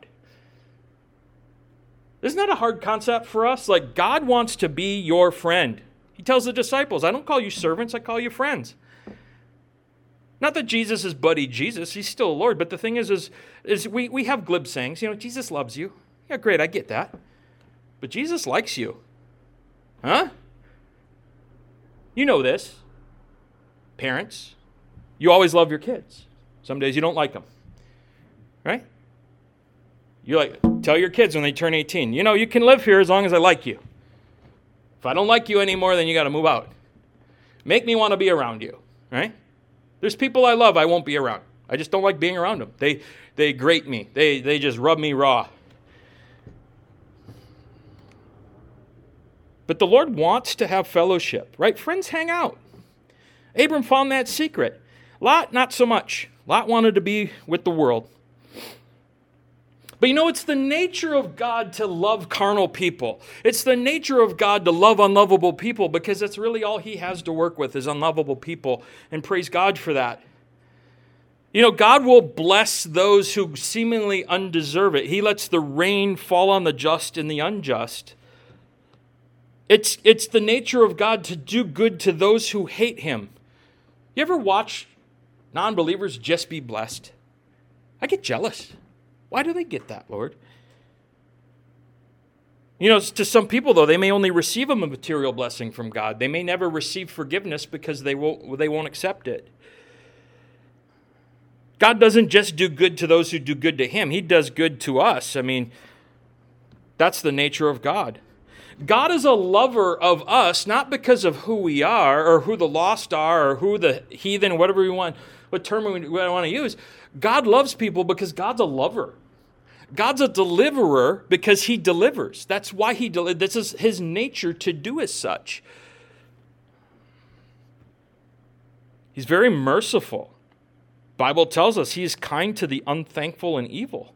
Isn't that a hard concept for us? Like, God wants to be your friend. He tells the disciples, I don't call you servants, I call you friends. Not that Jesus is buddy Jesus, he's still a Lord, but the thing is, is, is we, we have glib sayings. You know, Jesus loves you. Yeah, great, I get that. But Jesus likes you. Huh? You know this. Parents, you always love your kids. Some days you don't like them. Right? You like tell your kids when they turn eighteen, you know, you can live here as long as I like you. If I don't like you anymore, then you got to move out. Make me want to be around you. Right? There's people I love I won't be around. I just don't like being around them. They they grate me. They they just rub me raw. But the Lord wants to have fellowship, right? Friends hang out. Abram found that secret. Lot, not so much. Lot wanted to be with the world. But you know, it's the nature of God to love carnal people. It's the nature of God to love unlovable people because that's really all he has to work with is unlovable people. And praise God for that. You know, God will bless those who seemingly undeserve it. He lets the rain fall on the just and the unjust. It's, it's the nature of God to do good to those who hate him. You ever watch non-believers just be blessed? I get jealous. Why do they get that, Lord? You know, to some people, though, they may only receive a material blessing from God. They may never receive forgiveness because they won't, they won't accept it. God doesn't just do good to those who do good to him. He does good to us. I mean, that's the nature of God. God is a lover of us, not because of who we are or who the lost are or who the heathen, whatever we want, what term we want to use. God loves people because God's a lover. God's a deliverer because he delivers. That's why he delivers. This is his nature to do as such. He's very merciful. The Bible tells us he is kind to the unthankful and evil.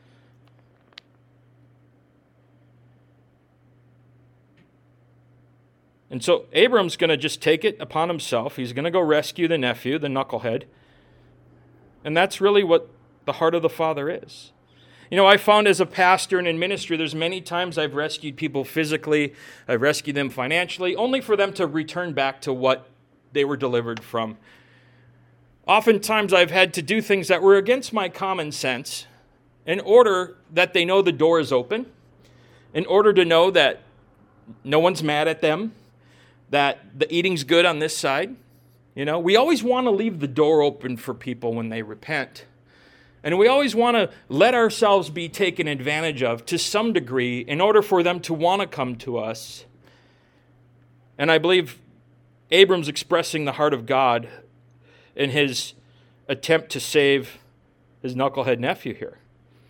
And so Abram's going to just take it upon himself. He's going to go rescue the nephew, the knucklehead. And that's really what the heart of the Father is. You know, I found as a pastor and in ministry, there's many times I've rescued people physically, I've rescued them financially, only for them to return back to what they were delivered from. Oftentimes I've had to do things that were against my common sense in order that they know the door is open, in order to know that no one's mad at them, that the eating's good on this side. You know, we always want to leave the door open for people when they repent. And we always want to let ourselves be taken advantage of to some degree in order for them to want to come to us. And I believe Abram's expressing the heart of God in his attempt to save his knucklehead nephew here.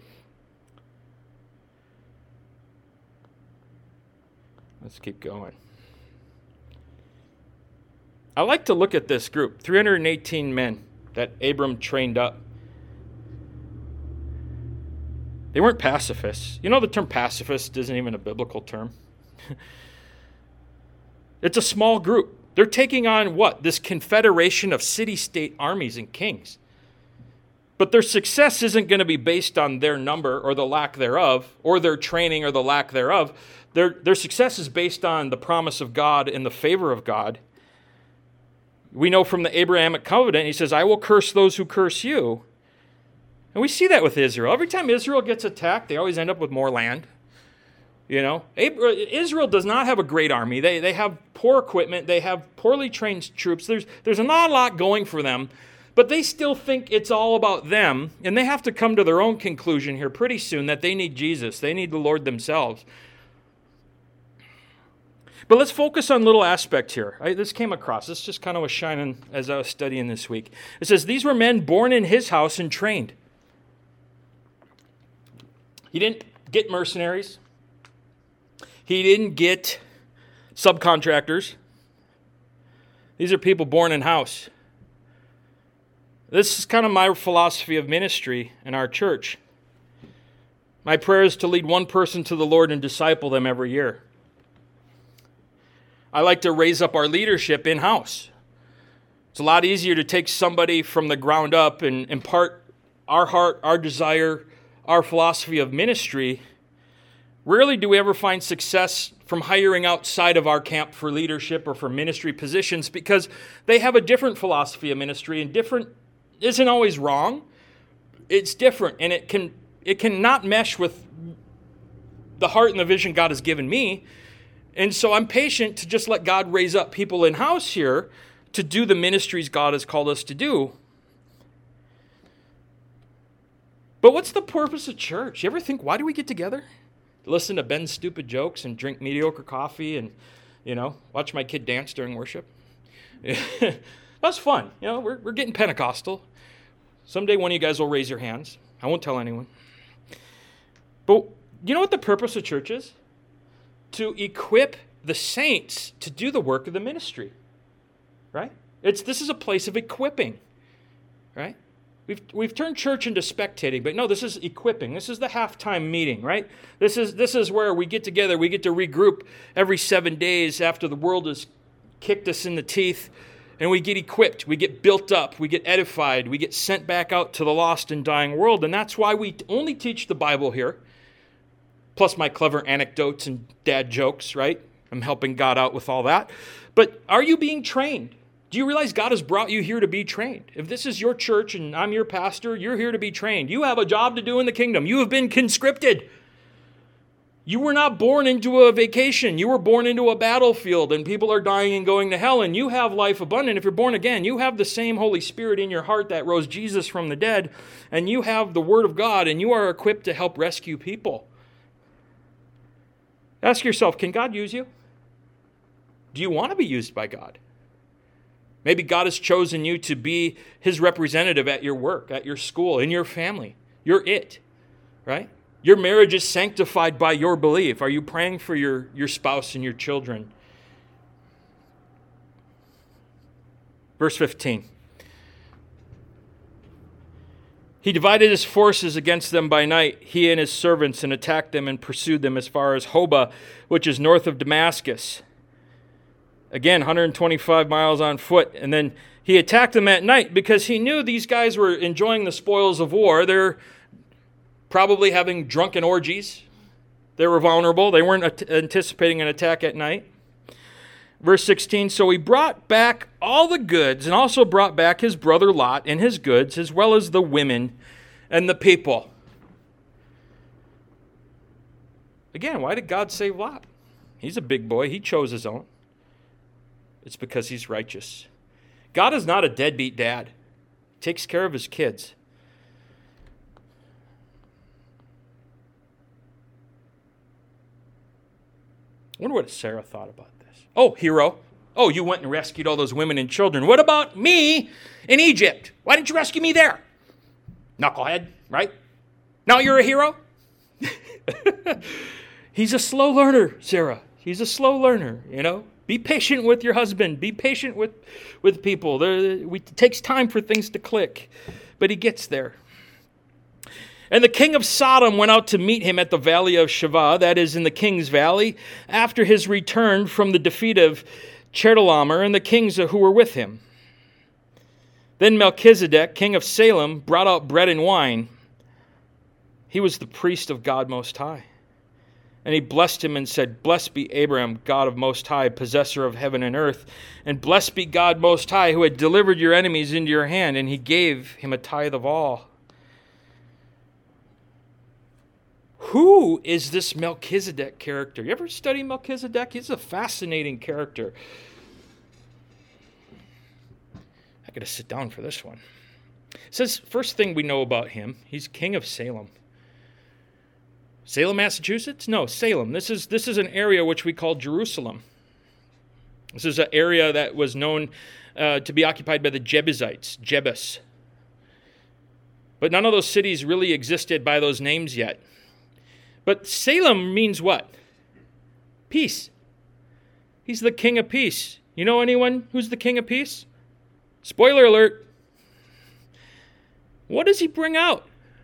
Let's keep going. I like to look at this group, three hundred eighteen men that Abram trained up. They weren't pacifists. You know, the term pacifist isn't even a biblical term. It's a small group. They're taking on what? This confederation of city-state armies and kings. But their success isn't going to be based on their number or the lack thereof, or their training or the lack thereof. Their, their success is based on the promise of God and the favor of God. We know from the Abrahamic covenant, he says, I will curse those who curse you. And we see that with Israel. Every time Israel gets attacked, they always end up with more land. You know, Israel does not have a great army. They they have poor equipment. They have poorly trained troops. There's there's not a lot going for them, but they still think it's all about them, and they have to come to their own conclusion here pretty soon that they need Jesus. They need the Lord themselves. But let's focus on a little aspect here. I, this came across. This just kind of was shining as I was studying this week. It says, these were men born in his house and trained. He didn't get mercenaries. He didn't get subcontractors. These are people born in house. This is kind of my philosophy of ministry in our church. My prayer is to lead one person to the Lord and disciple them every year. I like to raise up our leadership in-house. It's a lot easier to take somebody from the ground up and impart our heart, our desire, our philosophy of ministry. Rarely do we ever find success from hiring outside of our camp for leadership or for ministry positions because they have a different philosophy of ministry, and different isn't always wrong. It's different, and it can it cannot mesh with the heart and the vision God has given me. And so I'm patient to just let God raise up people in-house here to do the ministries God has called us to do. But what's the purpose of church? You ever think, why do we get together? Listen to Ben's stupid jokes and drink mediocre coffee and, you know, watch my kid dance during worship. That's fun. You know, we're, we're getting Pentecostal. Someday one of you guys will raise your hands. I won't tell anyone. But you know what the purpose of church is? To equip the saints to do the work of the ministry, right? It's this is a place of equipping, right? We've we've turned church into spectating, but no, this is equipping. This is the halftime meeting, right? This is this is where we get together. We get to regroup every seven days after the world has kicked us in the teeth, and we get equipped. We get built up. We get edified. We get sent back out to the lost and dying world, and that's why we only teach the Bible here. Plus my clever anecdotes and dad jokes, right? I'm helping God out with all that. But are you being trained? Do you realize God has brought you here to be trained? If this is your church and I'm your pastor, you're here to be trained. You have a job to do in the kingdom. You have been conscripted. You were not born into a vacation. You were born into a battlefield, and people are dying and going to hell, and you have life abundant. If you're born again, you have the same Holy Spirit in your heart that rose Jesus from the dead, and you have the Word of God, and you are equipped to help rescue people. Ask yourself, can God use you? Do you want to be used by God? Maybe God has chosen you to be his representative at your work, at your school, in your family. You're it, right? Your marriage is sanctified by your belief. Are you praying for your, your spouse and your children? Verse fifteen. He divided his forces against them by night, he and his servants, and attacked them and pursued them as far as Hobah, which is north of Damascus. Again, one hundred twenty-five miles on foot. And then he attacked them at night because he knew these guys were enjoying the spoils of war. They're probably having drunken orgies. They were vulnerable. They weren't anticipating an attack at night. Verse sixteen, so he brought back all the goods and also brought back his brother Lot and his goods, as well as the women and the people. Again, why did God save Lot? He's a big boy. He chose his own. It's because he's righteous. God is not a deadbeat dad. He takes care of his kids. I wonder what Sarah thought about this. Oh, hero. Oh, you went and rescued all those women and children. What about me in Egypt? Why didn't you rescue me there? Knucklehead, right? Now you're a hero? He's a slow learner, Sarah. He's a slow learner, you know. Be patient with your husband. Be patient with, with people. There, we, it takes time for things to click, but he gets there. And the king of Sodom went out to meet him at the valley of Shavah, that is in the king's valley, after his return from the defeat of Chedorlaomer and the kings who were with him. Then Melchizedek, king of Salem, brought out bread and wine. He was the priest of God Most High. And he blessed him and said, blessed be Abraham, God of Most High, possessor of heaven and earth. And blessed be God Most High, who had delivered your enemies into your hand. And he gave him a tithe of all. Who is this Melchizedek character? You ever study Melchizedek? He's a fascinating character. I got to sit down for this one. It says, first thing we know about him, he's king of Salem. Salem, Massachusetts? No, Salem. This is this is an area which we call Jerusalem. This is an area that was known uh, to be occupied by the Jebusites, Jebus. But none of those cities really existed by those names yet. But Salem means what? Peace. He's the king of peace. You know anyone who's the king of peace? Spoiler alert. What does he bring out?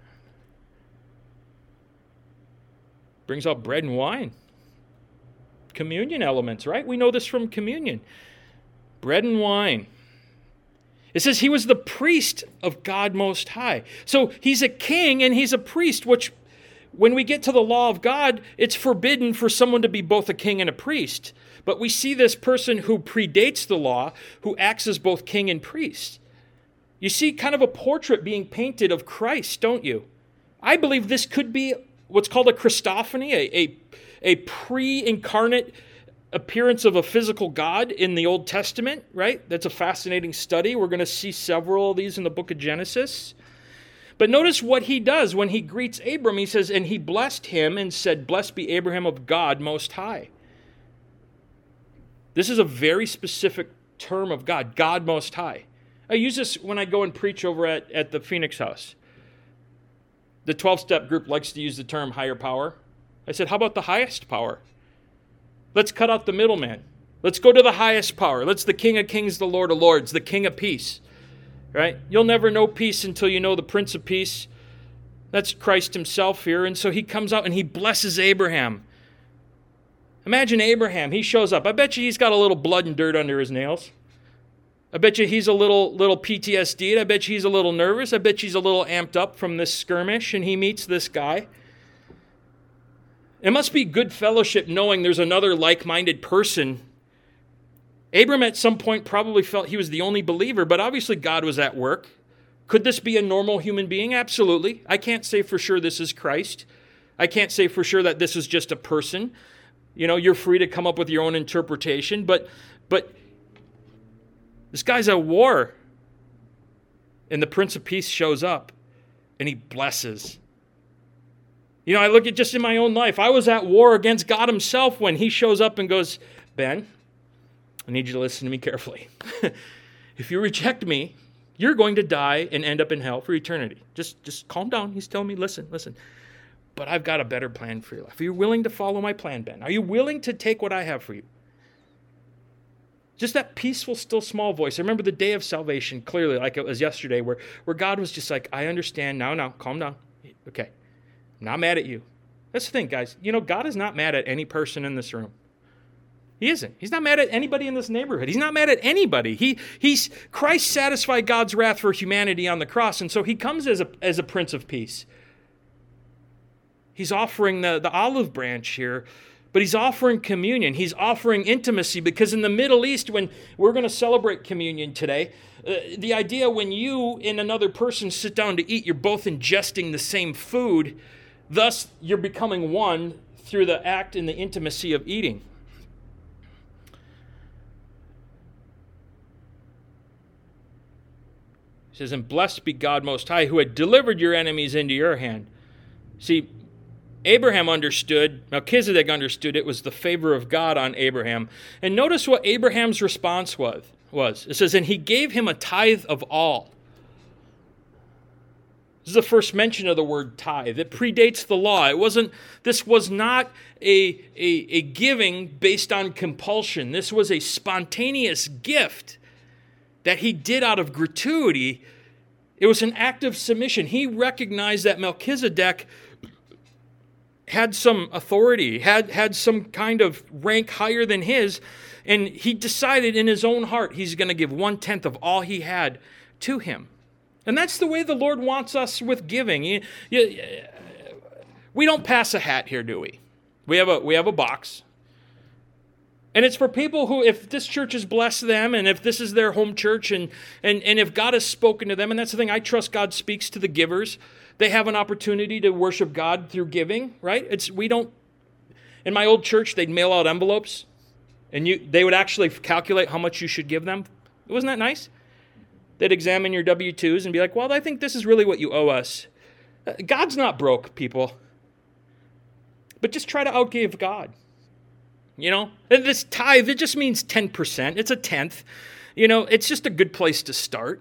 Brings out bread and wine. Communion elements, right? We know this from communion. Bread and wine. It says he was the priest of God Most High. So he's a king and he's a priest, which when we get to the law of God, it's forbidden for someone to be both a king and a priest. But we see this person who predates the law, who acts as both king and priest. You see kind of a portrait being painted of Christ, don't you? I believe this could be what's called a Christophany, a, a, a pre-incarnate appearance of a physical God in the Old Testament, right? That's a fascinating study. We're going to see several of these in the book of Genesis. But notice what he does when he greets Abram. He says, and he blessed him and said, blessed be Abraham of God Most High. This is a very specific term of God, God Most High. I use this when I go and preach over at, at the Phoenix House. The twelve-step group likes to use the term higher power. I said, how about the highest power? Let's cut out the middleman. Let's go to the highest power. Let's the King of Kings, the Lord of Lords, the King of Peace. Right? You'll never know peace until you know the Prince of Peace. That's Christ himself here. And so he comes out and he blesses Abraham. Imagine Abraham. He shows up. I bet you he's got a little blood and dirt under his nails. I bet you he's a little little P T S D'd. I bet you he's a little nervous. I bet you he's a little amped up from this skirmish, and he meets this guy. It must be good fellowship knowing there's another like-minded person Abram at some point probably felt he was the only believer, but obviously God was at work. Could this be a normal human being? Absolutely. I can't say for sure this is Christ. I can't say for sure that this is just a person. You know, you're free to come up with your own interpretation, but but this guy's at war. And the Prince of Peace shows up and he blesses. You know, I look at just in my own life. I was at war against God himself when he shows up and goes, Ben, I need you to listen to me carefully. If you reject me, you're going to die and end up in hell for eternity. Just, just calm down. He's telling me, listen, listen. But I've got a better plan for your life. Are you willing to follow my plan, Ben? Are you willing to take what I have for you? Just that peaceful, still small voice. I remember the day of salvation clearly, like it was yesterday, where, where God was just like, I understand. Now, now, calm down. Okay. I'm not mad at you. That's the thing, guys. You know, God is not mad at any person in this room. He isn't. He's not mad at anybody in this neighborhood. He's not mad at anybody. He, he's Christ satisfied God's wrath for humanity on the cross, and so he comes as a, as a Prince of Peace. He's offering the, the olive branch here, but he's offering communion. He's offering intimacy, because in the Middle East, when we're going to celebrate communion today, uh, the idea when you and another person sit down to eat, you're both ingesting the same food. Thus, you're becoming one through the act and the intimacy of eating. He says, and blessed be God Most High, who had delivered your enemies into your hand. See, Abraham understood, Melchizedek understood it was the favor of God on Abraham. And notice what Abraham's response was. was. It says, and he gave him a tithe of all. This is the first mention of the word tithe. It predates the law. It wasn't, this was not a, a, a giving based on compulsion. This was a spontaneous gift that he did out of gratuity. It was an act of submission. He recognized that Melchizedek had some authority, had, had some kind of rank higher than his, and he decided in his own heart he's going to give one-tenth of all he had to him. And that's the way the Lord wants us with giving. You, you, we don't pass a hat here, do we? We have a, we have a box. And it's for people who, if this church has blessed them, and if this is their home church, and, and, and if God has spoken to them, and that's the thing, I trust God speaks to the givers. They have an opportunity to worship God through giving, right? It's we don't. In my old church, they'd mail out envelopes, and you they would actually calculate how much you should give them. Wasn't that nice? They'd examine your W two's and be like, well, I think this is really what you owe us. God's not broke, people. But just try to outgive God. You know, and this tithe, it just means ten percent. It's a tenth. You know, it's just a good place to start.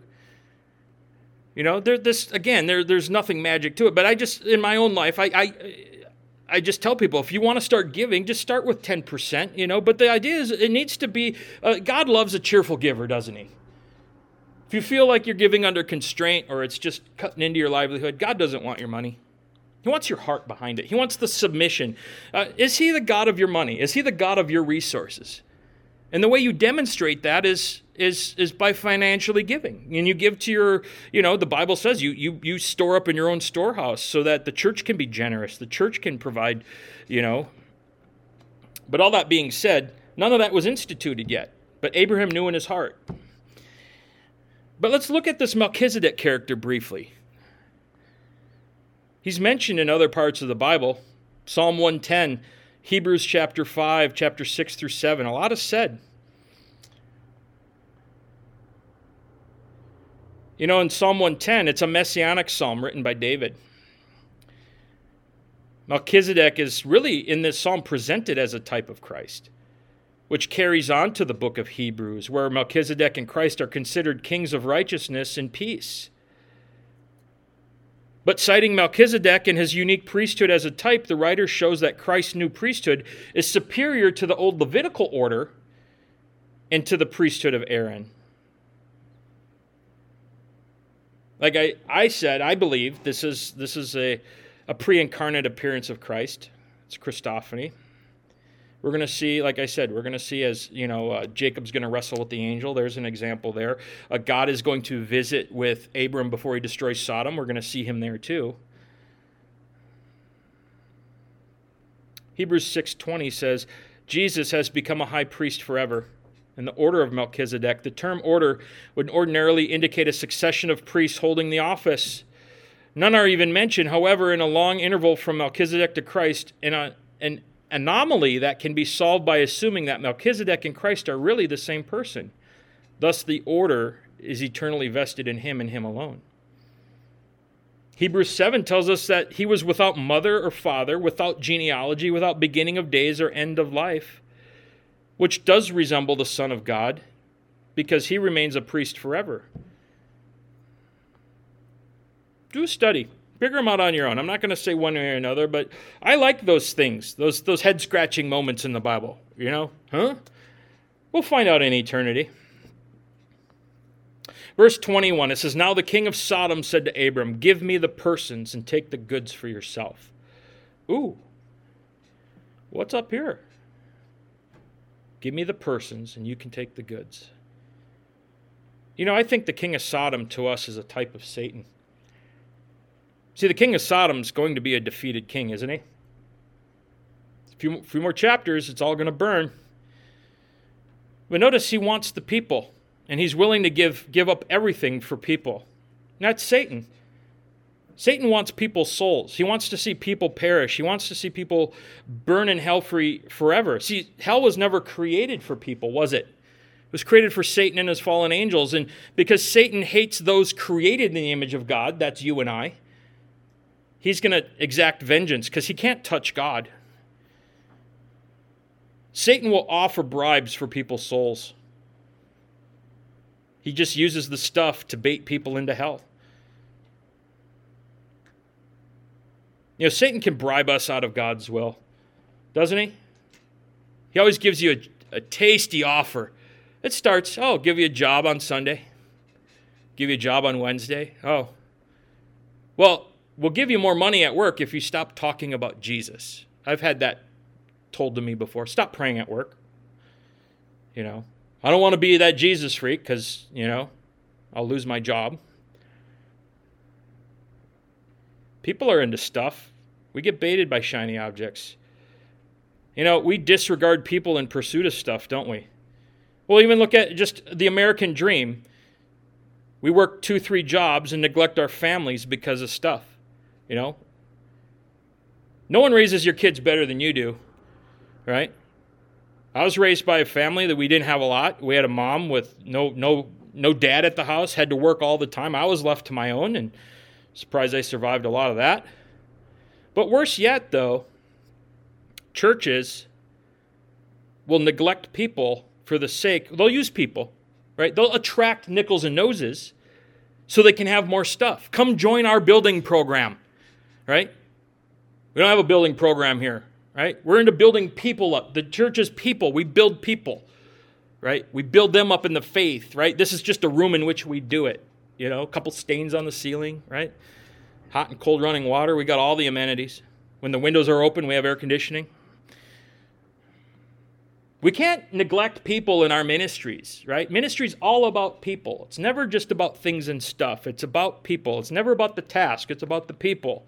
You know, there, this again, there, there's nothing magic to it. But I just, in my own life, I, I, I just tell people, if you want to start giving, just start with ten percent. You know, but the idea is, it needs to be. Uh, God loves a cheerful giver, doesn't he? If you feel like you're giving under constraint, or it's just cutting into your livelihood, God doesn't want your money. He wants your heart behind it. He wants the submission. Uh, is he the God of your money? Is he the God of your resources? And the way you demonstrate that is is is by financially giving. And you give to your, you know, the Bible says you you you store up in your own storehouse so that the church can be generous. The church can provide, you know. But all that being said, none of that was instituted yet. But Abraham knew in his heart. But let's look at this Melchizedek character briefly. He's mentioned in other parts of the Bible. Psalm one ten, Hebrews chapter five, chapter six through seven. A lot is said. You know, in Psalm one ten, it's a messianic psalm written by David. Melchizedek is really, in this psalm, presented as a type of Christ, which carries on to the book of Hebrews, where Melchizedek and Christ are considered kings of righteousness and peace. But citing Melchizedek and his unique priesthood as a type, the writer shows that Christ's new priesthood is superior to the old Levitical order and to the priesthood of Aaron. Like I, I said, I believe this is this is a, a pre-incarnate appearance of Christ. It's Christophany. We're going to see, like I said, we're going to see as, you know, uh, Jacob's going to wrestle with the angel. There's an example there. Uh, God is going to visit with Abram before he destroys Sodom. We're going to see him there too. Hebrews six twenty says, Jesus has become a high priest forever and the order of Melchizedek. The term order would ordinarily indicate a succession of priests holding the office. None are even mentioned, however, in a long interval from Melchizedek to Christ, in a, an anomaly that can be solved by assuming that Melchizedek and Christ are really the same person. Thus, the order is eternally vested in him and him alone. Hebrews seven tells us that he was without mother or father, without genealogy, without beginning of days or end of life, which does resemble the Son of God, because he remains a priest forever. Do a study. Figure them out on your own. I'm not going to say one way or another, but I like those things, those, those head-scratching moments in the Bible. You know? Huh? We'll find out in eternity. Verse twenty-one, it says, "Now the king of Sodom said to Abram, 'Give me the persons and take the goods for yourself.'" Ooh. What's up here? Give me the persons and you can take the goods. You know, I think the king of Sodom to us is a type of Satan. See, the king of Sodom is going to be a defeated king, isn't he? A few, few more chapters, it's all going to burn. But notice he wants the people, and he's willing to give, give up everything for people. And that's Satan. Satan wants people's souls. He wants to see people perish. He wants to see people burn in hell free forever. See, hell was never created for people, was it? It was created for Satan and his fallen angels. And because Satan hates those created in the image of God, that's you and I, he's going to exact vengeance because he can't touch God. Satan will offer bribes for people's souls. He just uses the stuff to bait people into hell. You know, Satan can bribe us out of God's will, doesn't he? He always gives you a, a tasty offer. It starts, oh, give you a job on Sunday. Give you a job on Wednesday. Oh, well, we'll give you more money at work if you stop talking about Jesus. I've had that told to me before. Stop praying at work. You know, I don't want to be that Jesus freak because, you know, I'll lose my job. People are into stuff. We get baited by shiny objects. You know, we disregard people in pursuit of stuff, don't we? Well, even look at just the American dream. We work two, three jobs and neglect our families because of stuff. You know? No one raises your kids better than you do, right? I was raised by a family that we didn't have a lot. We had a mom with no no no dad at the house, had to work all the time. I was left to my own, and surprised I survived a lot of that. But worse yet, though, churches will neglect people for the sake, they'll use people, right? They'll attract nickels and noses so they can have more stuff. Come join our building program, right? We don't have a building program here, right? We're into building people up. The church is people. We build people, right? We build them up in the faith, right? This is just a room in which we do it. You know, a couple stains on the ceiling, right? Hot and cold running water. We got all the amenities. When the windows are open, we have air conditioning. We can't neglect people in our ministries, right? Ministry's all about people. It's never just about things and stuff. It's about people. It's never about the task. It's about the people.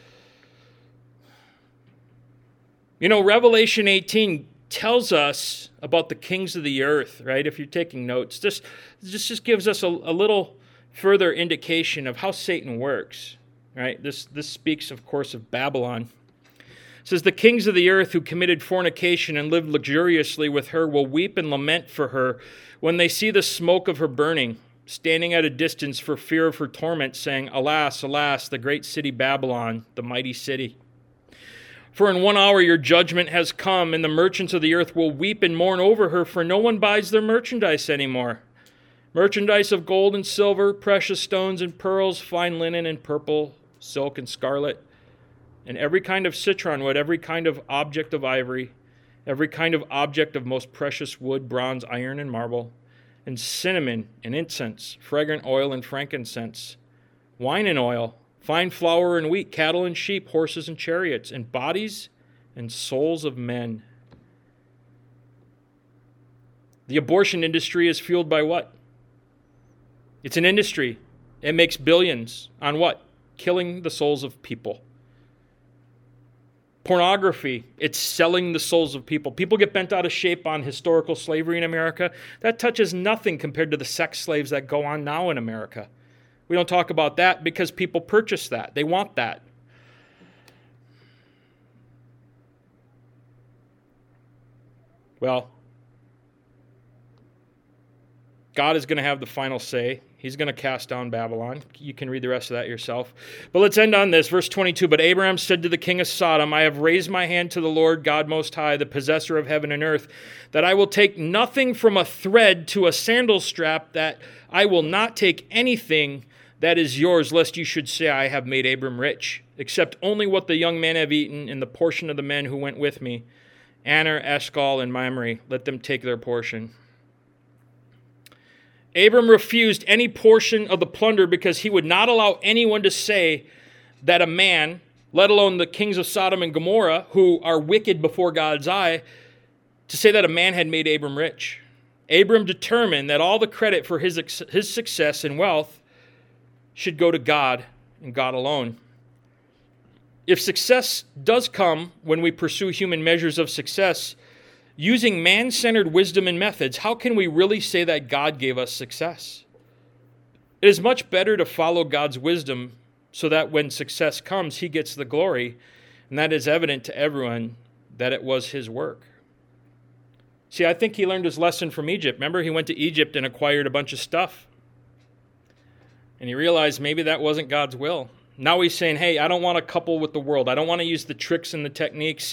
You know, Revelation eighteen tells us about the kings of the earth, right? If you're taking notes, this, this just gives us a, a little further indication of how Satan works, right? This, this speaks, of course, of Babylon. It says, "The kings of the earth who committed fornication and lived luxuriously with her will weep and lament for her when they see the smoke of her burning, standing at a distance for fear of her torment, saying, 'Alas, alas, the great city Babylon, the mighty city. For in one hour your judgment has come, and the merchants of the earth will weep and mourn over her, for no one buys their merchandise anymore. Merchandise of gold and silver, precious stones and pearls, fine linen and purple, silk and scarlet, and every kind of citron wood, every kind of object of ivory, every kind of object of most precious wood, bronze, iron, and marble, and cinnamon and incense, fragrant oil and frankincense, wine and oil, fine flour and wheat, cattle and sheep, horses and chariots, and bodies and souls of men.'" The abortion industry is fueled by what? It's an industry. It makes billions on what? Killing the souls of people. Pornography, it's selling the souls of people. People get bent out of shape on historical slavery in America. That touches nothing compared to the sex slaves that go on now in America. We don't talk about that because people purchase that. They want that. Well, God is going to have the final say. He's going to cast down Babylon. You can read the rest of that yourself. But let's end on this. Verse twenty-two, but Abraham said to the king of Sodom, I have raised my hand to the Lord God Most High, the possessor of heaven and earth, that I will take nothing from a thread to a sandal strap, that I will not take anything that is yours, lest you should say, I have made Abram rich, except only what the young men have eaten and the portion of the men who went with me, Aner, Eshcol, and Mamre. Let them take their portion. Abram refused any portion of the plunder because he would not allow anyone to say that a man, let alone the kings of Sodom and Gomorrah, who are wicked before God's eye, to say that a man had made Abram rich. Abram determined that all the credit for his, his success and wealth should go to God and God alone. If success does come when we pursue human measures of success, using man-centered wisdom and methods, how can we really say that God gave us success? It is much better to follow God's wisdom so that when success comes, he gets the glory, and that is evident to everyone that it was his work. See, I think he learned his lesson from Egypt. Remember, he went to Egypt and acquired a bunch of stuff. And he realized maybe that wasn't God's will. Now he's saying, hey, I don't want to couple with the world. I don't want to use the tricks and the techniques.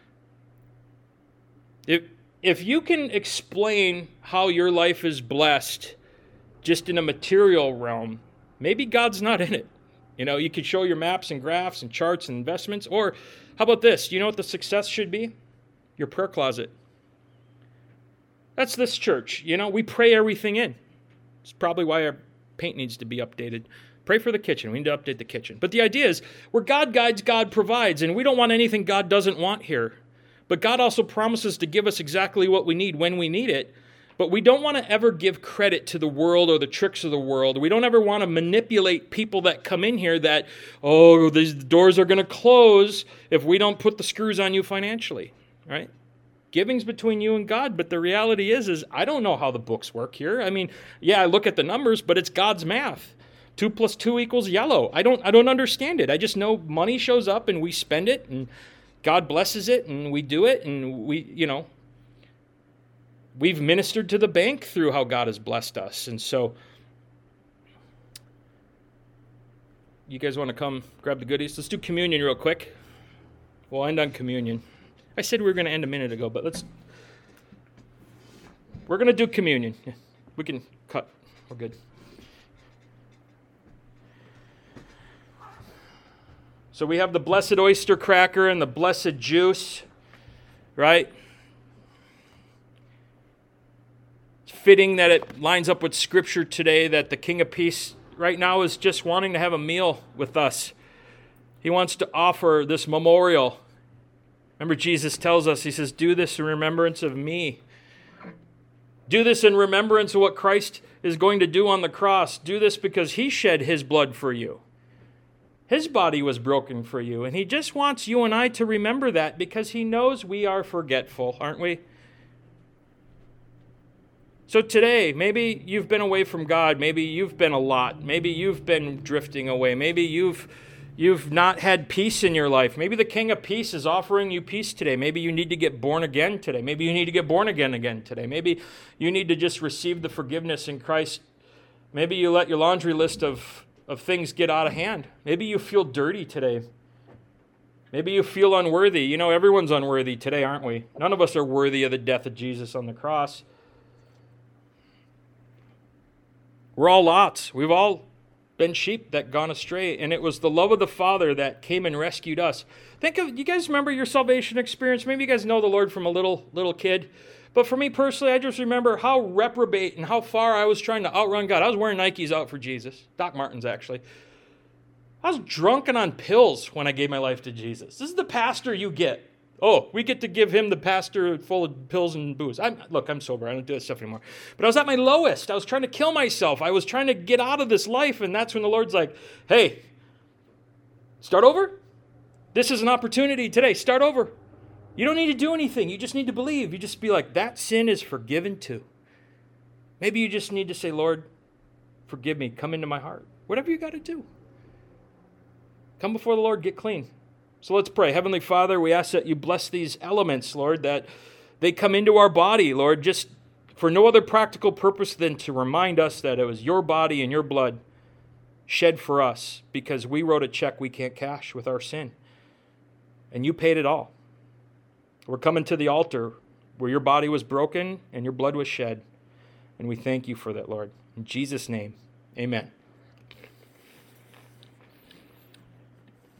If, if you can explain how your life is blessed just in a material realm, maybe God's not in it. You know, you could show your maps and graphs and charts and investments. Or how about this? Do you know what the success should be? Your prayer closet. That's this church. You know, we pray everything in. It's probably why our paint needs to be updated. Pray for the kitchen. We need to update the kitchen. But the idea is, where God guides, God provides. And we don't want anything God doesn't want here. But God also promises to give us exactly what we need when we need it. But we don't want to ever give credit to the world or the tricks of the world. We don't ever want to manipulate people that come in here that, oh, these doors are going to close if we don't put the screws on you financially, right? Giving's between you and God, but the reality is, is I don't know how the books work here. I mean, yeah, I look at the numbers, but it's God's math. Two plus two equals yellow. I don't, I don't understand it. I just know money shows up and we spend it and God blesses it and we do it and we, you know, we've ministered to the bank through how God has blessed us. And so you guys want to come grab the goodies? Let's do communion real quick. We'll end on communion. I said we were going to end a minute ago, but let's, we're going to do communion. We can cut. We're good. So we have the blessed oyster cracker and the blessed juice, right? It's fitting that it lines up with Scripture today that the King of Peace right now is just wanting to have a meal with us. He wants to offer this memorial. Remember, Jesus tells us, he says, do this in remembrance of me. Do this in remembrance of what Christ is going to do on the cross. Do this because he shed his blood for you. His body was broken for you, and he just wants you and I to remember that because he knows we are forgetful, aren't we? So today, maybe you've been away from God. Maybe you've been a lot. Maybe you've been drifting away. Maybe you've you've not had peace in your life. Maybe the King of Peace is offering you peace today. Maybe you need to get born again today. Maybe you need to get born again again today. Maybe you need to just receive the forgiveness in Christ. Maybe you let your laundry list of of things get out of hand. Maybe you feel dirty today. Maybe you feel unworthy. You know, everyone's unworthy today, aren't we? None of us are worthy of the death of Jesus on the cross. We're all lots. We've all been sheep that gone astray, and it was the love of the Father that came and rescued us. Think of, you guys remember your salvation experience? Maybe you guys know the Lord from a little little kid. But for me personally, I just remember how reprobate and how far I was trying to outrun God. I was wearing Nikes out for Jesus. Doc Martens, actually. I was drunk and on pills when I gave my life to Jesus. This is the pastor you get. Oh, we get to give him the pastor full of pills and booze. I'm, look, I'm sober. I don't do that stuff anymore. But I was at my lowest. I was trying to kill myself. I was trying to get out of this life. And that's when the Lord's like, hey, start over? This is an opportunity today. Start over. You don't need to do anything. You just need to believe. You just be like, that sin is forgiven too. Maybe you just need to say, Lord, forgive me. Come into my heart. Whatever you got to do. Come before the Lord. Get clean. So let's pray. Heavenly Father, we ask that you bless these elements, Lord, that they come into our body, Lord, just for no other practical purpose than to remind us that it was your body and your blood shed for us because we wrote a check we can't cash with our sin. And you paid it all. We're coming to the altar where your body was broken and your blood was shed. And we thank you for that, Lord. In Jesus' name, amen.